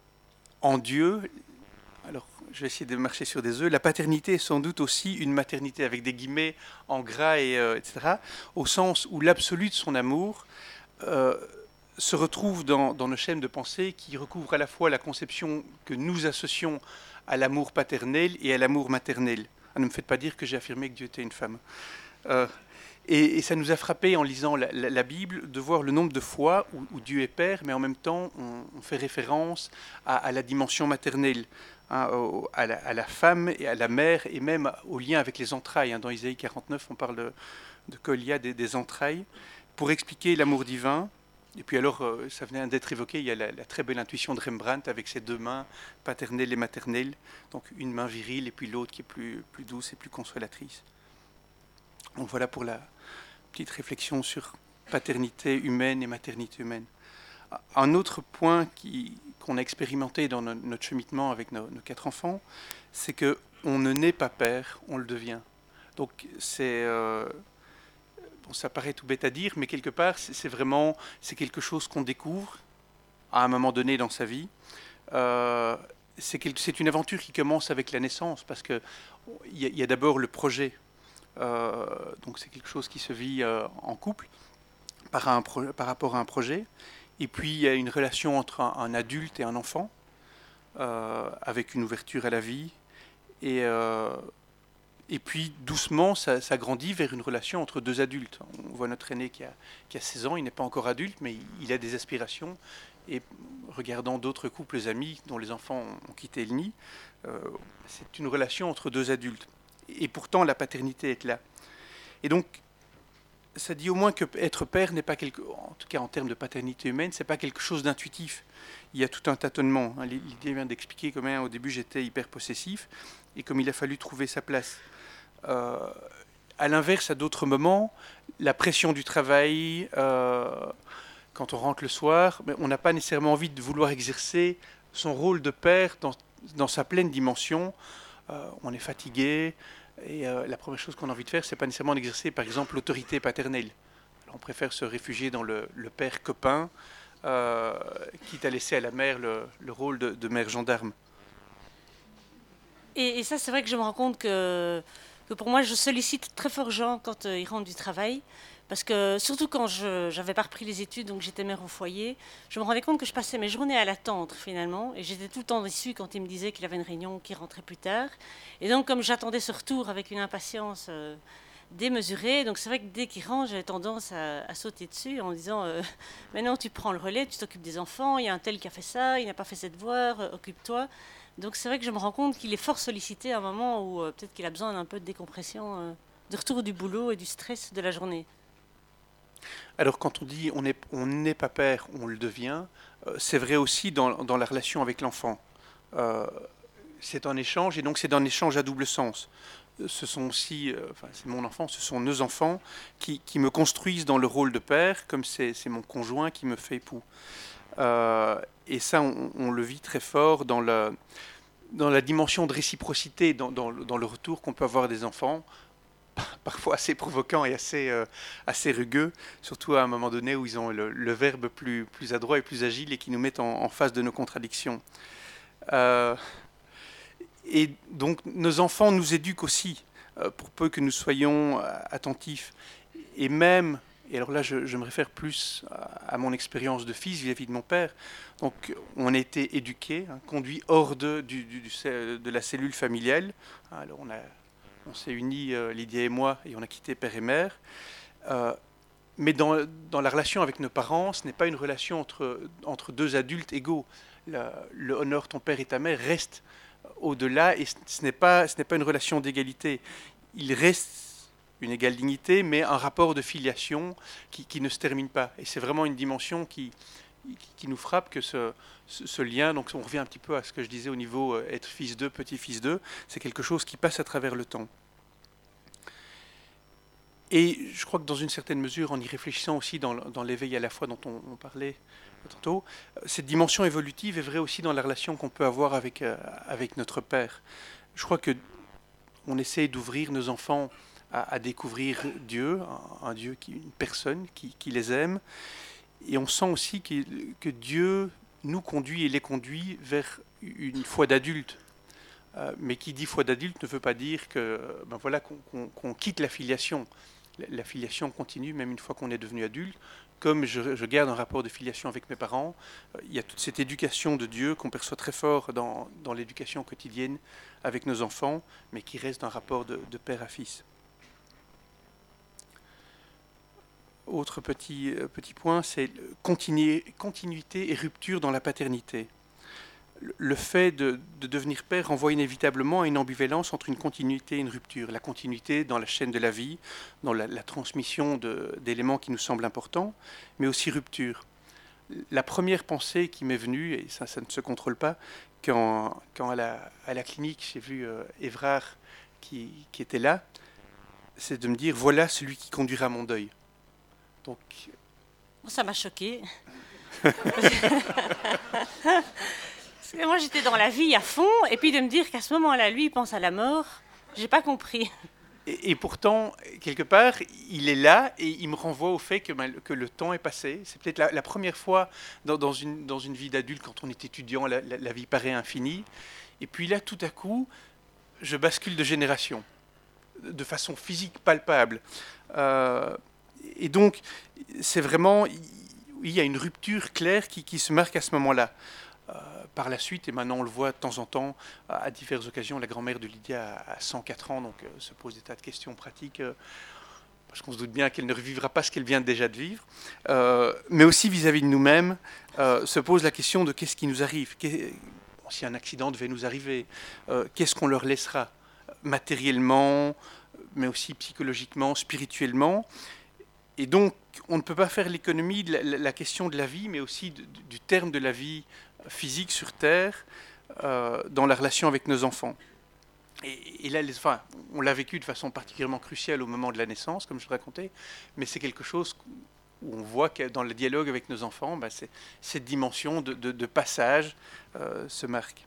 en Dieu, alors je vais essayer de marcher sur des œufs, la paternité est sans doute aussi une maternité avec des guillemets en gras, et, euh, et cetera, au sens où l'absolu de son amour euh, se retrouve dans, dans nos chaînes de pensée qui recouvrent à la fois la conception que nous associons à l'amour paternel et à l'amour maternel. Ah, ne me faites pas dire que j'ai affirmé que Dieu était une femme. Euh, et, et ça nous a frappé en lisant la, la, la Bible de voir le nombre de fois où, où Dieu est Père, mais en même temps on, on fait référence à, à la dimension maternelle, hein, au, à, la, à la femme et à la mère, et même au lien avec les entrailles. Hein. Dans Isaïe quarante-neuf, on parle de, de Colia, des, des entrailles, pour expliquer l'amour divin. Et puis alors, euh, ça venait d'être évoqué, il y a la, la très belle intuition de Rembrandt avec ses deux mains, paternelle et maternelle. Donc une main virile et puis l'autre qui est plus, plus douce et plus consolatrice. Donc voilà pour la petite réflexion sur paternité humaine et maternité humaine. Un autre point qui, qu'on a expérimenté dans no, notre cheminement avec nos, nos quatre enfants, c'est qu'on ne naît pas père, on le devient. Donc c'est... Euh, Bon, ça paraît tout bête à dire, mais quelque part, c'est vraiment c'est quelque chose qu'on découvre à un moment donné dans sa vie. Euh, c'est, quelque, c'est une aventure qui commence avec la naissance, parce qu'il y a, y a d'abord le projet. Euh, donc c'est quelque chose qui se vit euh, en couple par, un pro, par rapport à un projet. Et puis il y a une relation entre un, un adulte et un enfant, euh, avec une ouverture à la vie. Et... Euh, Et puis, doucement, ça, ça grandit vers une relation entre deux adultes. On voit notre aîné qui a, qui a seize ans, il n'est pas encore adulte, mais il, il a des aspirations. Et regardant d'autres couples amis dont les enfants ont quitté le nid, euh, c'est une relation entre deux adultes. Et pourtant, la paternité est là. Et donc, ça dit au moins que être père n'est pas quelque, en tout cas en termes de paternité humaine, c'est pas quelque chose d'intuitif. Il y a tout un tâtonnement. L'idée vient d'expliquer comment au début j'étais hyper possessif et comme il a fallu trouver sa place. Euh, à l'inverse, à d'autres moments, la pression du travail, euh, quand on rentre le soir, mais on n'a pas nécessairement envie de vouloir exercer son rôle de père dans, dans sa pleine dimension. Euh, on est fatigué et euh, la première chose qu'on a envie de faire, c'est pas nécessairement d'exercer, par exemple, l'autorité paternelle. Alors, on préfère se réfugier dans le, le père copain, euh, quitte à laisser à la mère le, le rôle de, de mère gendarme. Et, et ça, c'est vrai que je me rends compte que, que pour moi, je sollicite très fort Jean quand euh, il rentre du travail. Parce que, surtout quand je n'avais pas repris les études, donc j'étais mère au foyer, je me rendais compte que je passais mes journées à l'attendre, finalement. Et j'étais tout le temps déçue quand il me disait qu'il avait une réunion, qu'il rentrait plus tard. Et donc, comme j'attendais ce retour avec une impatience euh, démesurée, donc c'est vrai que dès qu'il rentre, j'avais tendance à, à sauter dessus en disant euh, « Maintenant, tu prends le relais, tu t'occupes des enfants, il y a un tel qui a fait ça, il n'a pas fait ses devoirs, euh, occupe-toi. » Donc c'est vrai que je me rends compte qu'il est fort sollicité à un moment où euh, peut-être qu'il a besoin d'un peu de décompression, euh, de retour du boulot et du stress de la journée. Alors quand on dit on n'est on n'est pas père, on le devient, euh, c'est vrai aussi dans, dans la relation avec l'enfant. Euh, c'est un échange et donc c'est un échange à double sens. Ce sont aussi, euh, enfin c'est mon enfant, ce sont nos enfants qui, qui me construisent dans le rôle de père, comme c'est, c'est mon conjoint qui me fait époux. Euh, et ça, on, on le vit très fort dans la, dans la dimension de réciprocité, dans, dans, dans le retour qu'on peut avoir des enfants, parfois assez provoquant et assez, euh, assez rugueux, surtout à un moment donné où ils ont le, le verbe plus, plus adroit et plus agile et qui nous mettent en, en face de nos contradictions. Euh, et donc nos enfants nous éduquent aussi, euh, pour peu que nous soyons attentifs. Et même, et alors là je, je me réfère plus à, à mon expérience de fils vis-à-vis de mon père, donc on a été éduqués, hein, conduits hors de, du, du, du, de la cellule familiale. Alors on a... On s'est unis, euh, Lydia et moi, et on a quitté père et mère. Euh, mais dans, dans la relation avec nos parents, ce n'est pas une relation entre, entre deux adultes égaux. La, le honneur ton père et ta mère reste au-delà, et ce n'est pas, ce n'est pas une relation d'égalité. Il reste une égale dignité, mais un rapport de filiation qui, qui ne se termine pas. Et c'est vraiment une dimension qui, qui nous frappe, que ce, ce, ce lien, donc on revient un petit peu à ce que je disais au niveau euh, être fils d'eux, petit-fils d'eux, c'est quelque chose qui passe à travers le temps. Et je crois que dans une certaine mesure, en y réfléchissant aussi dans, dans l'éveil à la foi dont on, on parlait tantôt, cette dimension évolutive est vraie aussi dans la relation qu'on peut avoir avec, euh, avec notre Père. Je crois que on essaie d'ouvrir nos enfants à, à découvrir Dieu, un, un Dieu, qui, une personne qui, qui les aime. Et on sent aussi que, que Dieu nous conduit et les conduit vers une foi d'adulte. Euh, mais qui dit foi d'adulte ne veut pas dire que, ben voilà, qu'on, qu'on, qu'on quitte la filiation. La, la filiation continue même une fois qu'on est devenu adulte. Comme je, je garde un rapport de filiation avec mes parents, euh, il y a toute cette éducation de Dieu qu'on perçoit très fort dans, dans l'éducation quotidienne avec nos enfants, mais qui reste un rapport de, de père à fils. Autre petit, euh, petit point, c'est continu, continuité et rupture dans la paternité. Le, le fait de, de devenir père renvoie inévitablement à une ambivalence entre une continuité et une rupture. La continuité dans la chaîne de la vie, dans la, la transmission de, d'éléments qui nous semblent importants, mais aussi rupture. La première pensée qui m'est venue, et ça, ça ne se contrôle pas, quand, quand à, la, à la clinique j'ai vu euh, Évrard qui, qui était là, c'est de me dire, voilà celui qui conduira mon deuil. Donc, ça m'a choquée. Moi, j'étais dans la vie à fond, et puis de me dire qu'à ce moment-là, lui, il pense à la mort, j'ai pas compris. Et, et pourtant, quelque part, il est là, et il me renvoie au fait que, ben, que le temps est passé. C'est peut-être la, la première fois dans, dans, une, dans une vie d'adulte, quand on est étudiant, la, la, la vie paraît infinie. Et puis là, tout à coup, je bascule de génération, de façon physique palpable. Euh, Et donc, c'est vraiment, il y a une rupture claire qui, qui se marque à ce moment-là. Euh, par la suite, et maintenant on le voit de temps en temps, à diverses occasions, la grand-mère de Lydia a cent quatre ans, donc euh, se pose des tas de questions pratiques, euh, parce qu'on se doute bien qu'elle ne revivra pas ce qu'elle vient déjà de vivre. Euh, mais aussi vis-à-vis de nous-mêmes, euh, se pose la question de qu'est-ce qui nous arrive. Qu'est, bon, si un accident devait nous arriver, euh, qu'est-ce qu'on leur laissera matériellement, mais aussi psychologiquement, spirituellement. Et donc, on ne peut pas faire l'économie de la, la question de la vie, mais aussi de, du terme de la vie physique sur Terre, euh, dans la relation avec nos enfants. Et, et là, les, enfin, on l'a vécu de façon particulièrement cruciale au moment de la naissance, comme je le racontais, mais c'est quelque chose où on voit que dans le dialogue avec nos enfants, ben c'est, cette dimension de, de, de passage euh, se marque.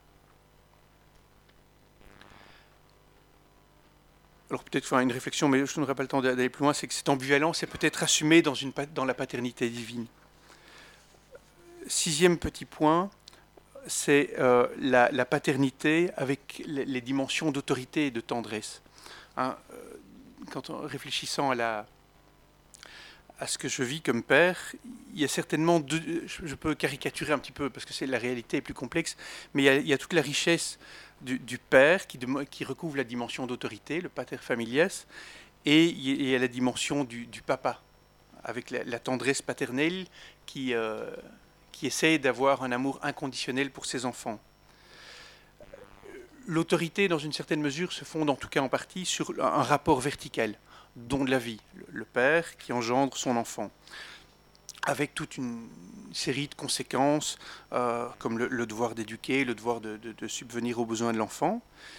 Alors peut-être faire une réflexion, mais je n'aurai pas le temps d'aller plus loin, c'est que cette ambivalence est peut-être assumée dans, une, dans la paternité divine. Sixième petit point, c'est euh, la, la paternité avec les, les dimensions d'autorité et de tendresse. Hein, quand on, réfléchissant à, la, à ce que je vis comme père, il y a certainement deux, je, je peux caricaturer un petit peu parce que c'est, la réalité est plus complexe, mais il y a, il y a toute la richesse Du, du père qui, de, qui recouvre la dimension d'autorité, le pater familias, et il y a la dimension du, du papa, avec la, la tendresse paternelle qui, euh, qui essaie d'avoir un amour inconditionnel pour ses enfants. L'autorité, dans une certaine mesure, se fonde en tout cas en partie sur un rapport vertical, don de la vie, le, le père qui engendre son enfant, avec toute une série de conséquences, euh, comme le, le devoir d'éduquer, le devoir de, de, de subvenir aux besoins de l'enfant.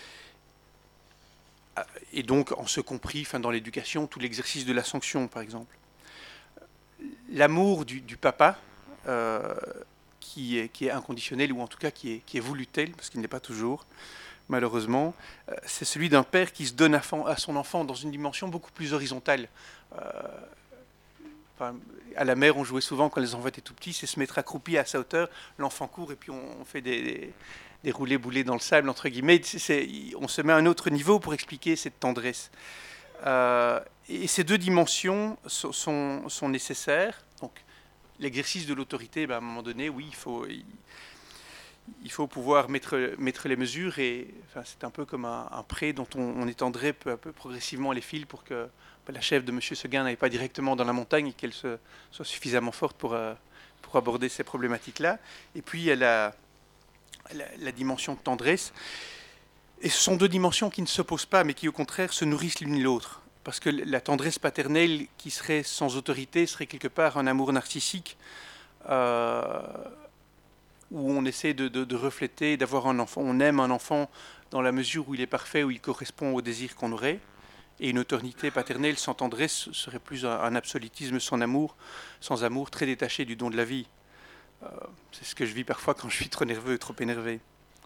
Et donc, en ce compris, enfin, dans l'éducation, tout l'exercice de la sanction, par exemple. L'amour du, du papa, euh, qui, qui est, qui est inconditionnel, ou en tout cas qui est, qui est voulu tel, parce qu'il n'est pas toujours, malheureusement. Euh, c'est celui d'un père qui se donne à, à son enfant dans une dimension beaucoup plus horizontale. Euh, enfin, à la mer, on jouait souvent quand les enfants étaient tout petits, c'est se mettre accroupi à sa hauteur, l'enfant court et puis on, on fait des, des, des roulés-boulés dans le sable, entre guillemets. C'est, on se met à un autre niveau pour expliquer cette tendresse. Euh, et ces deux dimensions sont, sont, sont nécessaires. Donc, l'exercice de l'autorité, ben, à un moment donné, oui, il faut, il, il faut pouvoir mettre, mettre les mesures. Et enfin, c'est un peu comme un, un pré dont on, on étendrait peu à peu progressivement les fils pour que ben, la chef de M. Seguin n'aille pas directement dans la montagne et qu'elle se, soit suffisamment forte pour, euh, pour aborder ces problématiques-là. Et puis, il y a la, la, la dimension de tendresse. Et ce sont deux dimensions qui ne s'opposent pas, mais qui au contraire se nourrissent l'une l'autre. Parce que la tendresse paternelle qui serait sans autorité serait quelque part un amour narcissique euh, où on essaie de, de, de refléter, d'avoir un enfant. On aime un enfant dans la mesure où il est parfait, où il correspond au désir qu'on aurait. Et une autorité paternelle sans tendresse serait plus un, un absolutisme sans amour, sans amour, très détaché du don de la vie. Euh, c'est ce que je vis parfois quand je suis trop nerveux, trop énervé.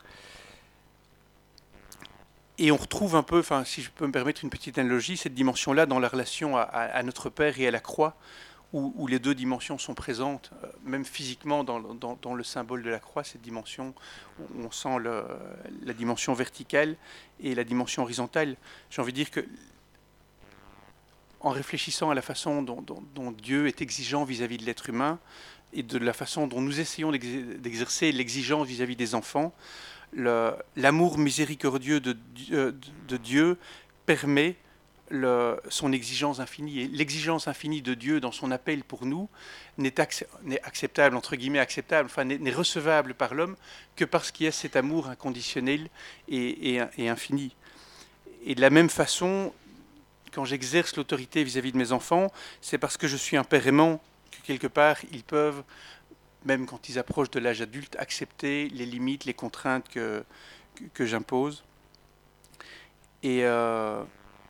Et on retrouve un peu, enfin, si je peux me permettre une petite analogie, cette dimension-là dans la relation à, à, à notre Père et à la croix, où, où les deux dimensions sont présentes, euh, même physiquement dans, dans, dans le symbole de la croix, cette dimension où on sent le, la dimension verticale et la dimension horizontale. J'ai envie de dire que, en réfléchissant à la façon dont, dont, dont Dieu est exigeant vis-à-vis de l'être humain et de la façon dont nous essayons d'exercer l'exigence vis-à-vis des enfants, Le, l'amour miséricordieux de, de, de Dieu permet le, son exigence infinie. Et l'exigence infinie de Dieu dans son appel pour nous n'est, ac- n'est acceptable, entre guillemets acceptable, enfin n'est, n'est recevable par l'homme que parce qu'il y a cet amour inconditionnel et, et, et infini. Et de la même façon, quand j'exerce l'autorité vis-à-vis de mes enfants, c'est parce que je suis un père aimant que quelque part ils peuvent, même quand ils approchent de l'âge adulte, accepter les limites, les contraintes que, que, que j'impose. Et, euh,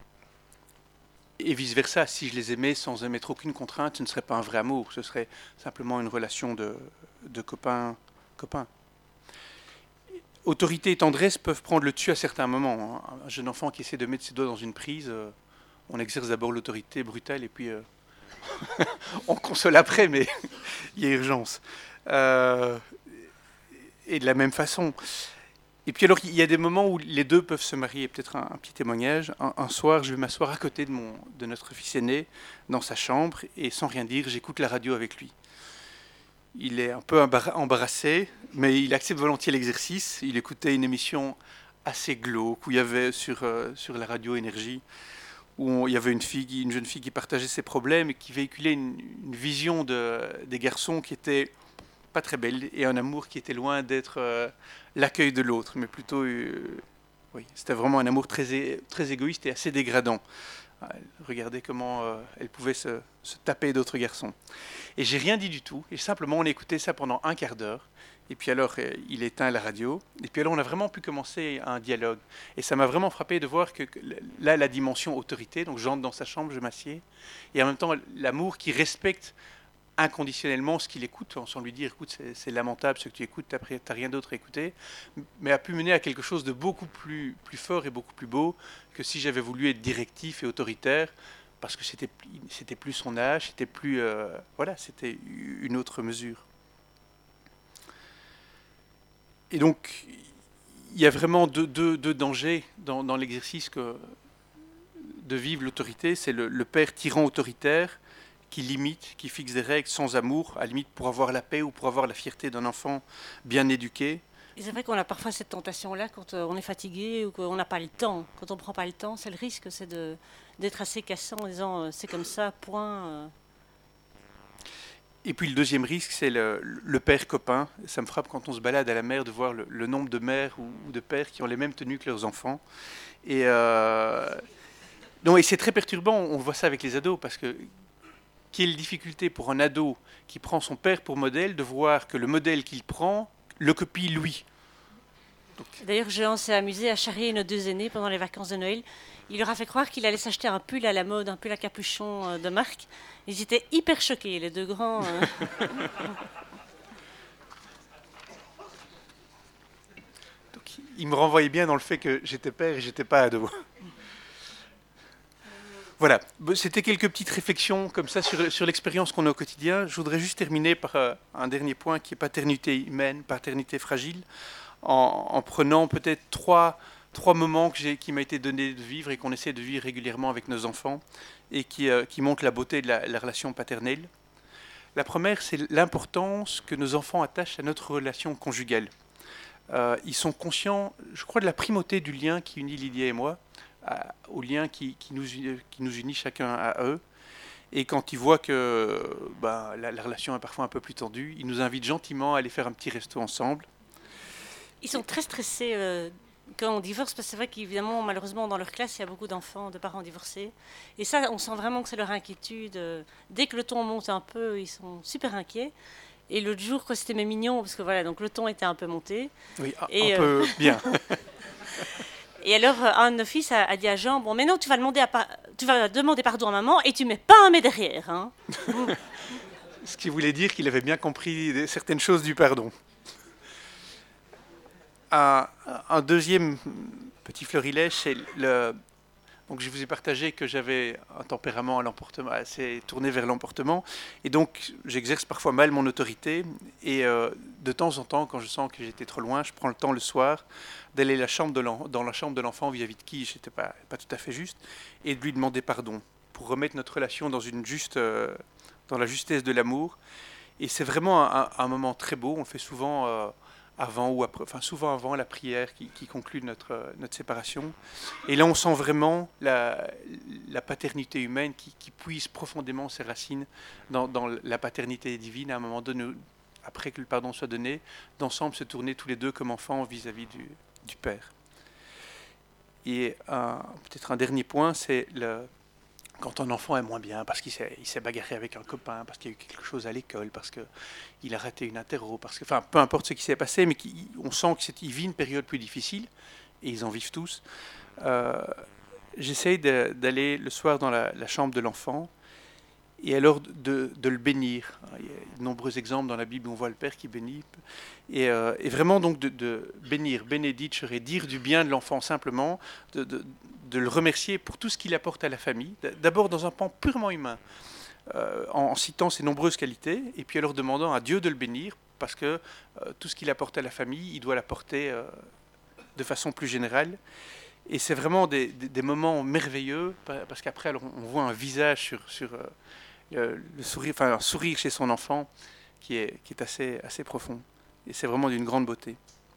et vice-versa, si je les aimais sans émettre aucune contrainte, ce ne serait pas un vrai amour, ce serait simplement une relation de, de copain, copain. Autorité et tendresse peuvent prendre le dessus à certains moments. Un jeune enfant qui essaie de mettre ses doigts dans une prise, euh, on exerce d'abord l'autorité brutale et puis... Euh, on console après, mais il y a urgence. Euh, et de la même façon. Et puis alors, il y a des moments où les deux peuvent se marier. Peut-être un, un petit témoignage. Un, un soir, je vais m'asseoir à côté de, mon, de notre fils aîné, dans sa chambre, et sans rien dire, j'écoute la radio avec lui. Il est un peu embarrassé, mais il accepte volontiers l'exercice. Il écoutait une émission assez glauque, où il y avait sur, euh, sur la radio Énergie, où on, il y avait une, fille, une jeune fille qui partageait ses problèmes et qui véhiculait une, une vision de, des garçons qui était pas très belle et un amour qui était loin d'être euh, l'accueil de l'autre, mais plutôt, euh, oui, c'était vraiment un amour très, très égoïste et assez dégradant. Regardez comment euh, elle pouvait se, se taper d'autres garçons. Et j'ai rien dit du tout, et simplement on écoutait ça pendant un quart d'heure. Et puis alors, euh, il éteint la radio. Et puis alors, on a vraiment pu commencer un dialogue. Et ça m'a vraiment frappé de voir que, que là, la dimension autorité, donc j'entre dans sa chambre, je m'assieds, et en même temps, l'amour qui respecte inconditionnellement ce qu'il écoute, sans lui dire, écoute, c'est, c'est lamentable ce que tu écoutes, tu n'as rien d'autre à écouter, mais a pu mener à quelque chose de beaucoup plus, plus fort et beaucoup plus beau que si j'avais voulu être directif et autoritaire, parce que c'était, c'était plus son âge, c'était plus, euh, voilà, c'était une autre mesure. Et donc, il y a vraiment deux, deux, deux dangers dans, dans l'exercice que, de vivre l'autorité. C'est le, le père tyran autoritaire qui limite, qui fixe des règles sans amour, à la limite pour avoir la paix ou pour avoir la fierté d'un enfant bien éduqué. Et c'est vrai qu'on a parfois cette tentation-là quand on est fatigué ou qu'on n'a pas le temps. Quand on ne prend pas le temps, c'est le risque, c'est de, d'être assez cassant en disant c'est comme ça, point. Et puis le deuxième risque, c'est le, le père copain. Ça me frappe quand on se balade à la mer de voir le, le nombre de mères ou, ou de pères qui ont les mêmes tenues que leurs enfants. Et, euh, non, et c'est très perturbant, on voit ça avec les ados, parce que quelle difficulté pour un ado qui prend son père pour modèle de voir que le modèle qu'il prend le copie lui. Donc... D'ailleurs, Jean s'est amusé à charrier nos deux aînés pendant les vacances de Noël. Il leur a fait croire qu'il allait s'acheter un pull à la mode, un pull à capuchon de marque. Ils étaient hyper choqués, les deux grands. Euh... il me renvoyait bien dans le fait que j'étais père et j'étais pas ado. Voilà, c'était quelques petites réflexions comme ça sur, sur l'expérience qu'on a au quotidien. Je voudrais juste terminer par euh, un dernier point qui est paternité humaine, paternité fragile, en, en prenant peut-être trois, trois moments que j'ai, qui m'a été donné de vivre et qu'on essaie de vivre régulièrement avec nos enfants et qui, euh, qui montrent la beauté de la, la relation paternelle. La première, c'est l'importance que nos enfants attachent à notre relation conjugale. Euh, ils sont conscients, je crois, de la primauté du lien qui unit Lydia et moi, À, au lien qui, qui, nous, qui nous unit chacun à eux. Et quand ils voient que ben, la, la relation est parfois un peu plus tendue, ils nous invitent gentiment à aller faire un petit resto ensemble. Ils sont très stressés euh, quand on divorce, parce que c'est vrai qu'évidemment, malheureusement, dans leur classe, il y a beaucoup d'enfants, de parents divorcés. Et ça, on sent vraiment que c'est leur inquiétude. Dès que le ton monte un peu, ils sont super inquiets. Et l'autre jour, quand c'était mes mignons, parce que voilà, donc le ton était un peu monté. Oui, un, et, un peu euh, bien. Et alors, un de nos fils a, a dit à Jean, bon, mais non, tu vas demander, à par... tu vas demander pardon à maman et tu mets pas un mais derrière. Hein. Ce qui voulait dire qu'il avait bien compris certaines choses du pardon. Un, un deuxième petit florilège, c'est le... Donc je vous ai partagé que j'avais un tempérament à l'emportement, assez tourné vers l'emportement. Et donc j'exerce parfois mal mon autorité. Et euh, de temps en temps, quand je sens que j'étais trop loin, je prends le temps le soir d'aller la chambre de dans la chambre de l'enfant vis-à-vis de qui je n'étais pas, pas tout à fait juste, et de lui demander pardon, pour remettre notre relation dans, une juste, euh, dans la justesse de l'amour. Et c'est vraiment un, un moment très beau, on le fait souvent... Euh, avant ou après, enfin souvent avant la prière qui, qui conclut notre, notre séparation. Et là, on sent vraiment la, la paternité humaine qui, qui puise profondément ses racines dans, dans la paternité divine. À un moment donné, après que le pardon soit donné, d'ensemble se tourner tous les deux comme enfants vis-à-vis du, du Père. Et un, peut-être un dernier point, c'est le... Quand un enfant est moins bien, parce qu'il s'est, il s'est bagarré avec un copain, parce qu'il y a eu quelque chose à l'école, parce qu'il a raté une interro, parce que, enfin, peu importe ce qui s'est passé, mais on sent qu'il vit une période plus difficile, et ils en vivent tous. Euh, j'essaye de, d'aller le soir dans la, la chambre de l'enfant, et alors de, de le bénir. Il y a de nombreux exemples dans la Bible où on voit le Père qui bénit. Et, euh, et vraiment donc de, de bénir, bénédicere, dire du bien de l'enfant simplement, de, de, de le remercier pour tout ce qu'il apporte à la famille, d'abord dans un pan purement humain, euh, en, en citant ses nombreuses qualités, et puis alors demandant à Dieu de le bénir, parce que euh, tout ce qu'il apporte à la famille, il doit l'apporter euh, de façon plus générale. Et c'est vraiment des, des, des moments merveilleux, parce qu'après alors, on voit un visage sur... sur euh, le sourire, enfin, un sourire chez son enfant qui est, qui est assez, assez profond. Et c'est vraiment d'une grande beauté.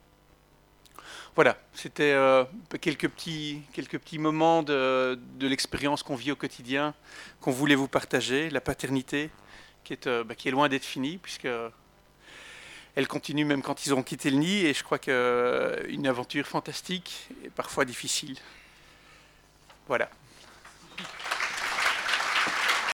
Voilà, c'était euh, quelques, petits, quelques petits moments de, de l'expérience qu'on vit au quotidien, qu'on voulait vous partager. La paternité qui est, euh, bah, qui est loin d'être finie, puisque elle continue même quand ils ont quitté le nid. Et je crois qu'une aventure fantastique et parfois difficile. Voilà.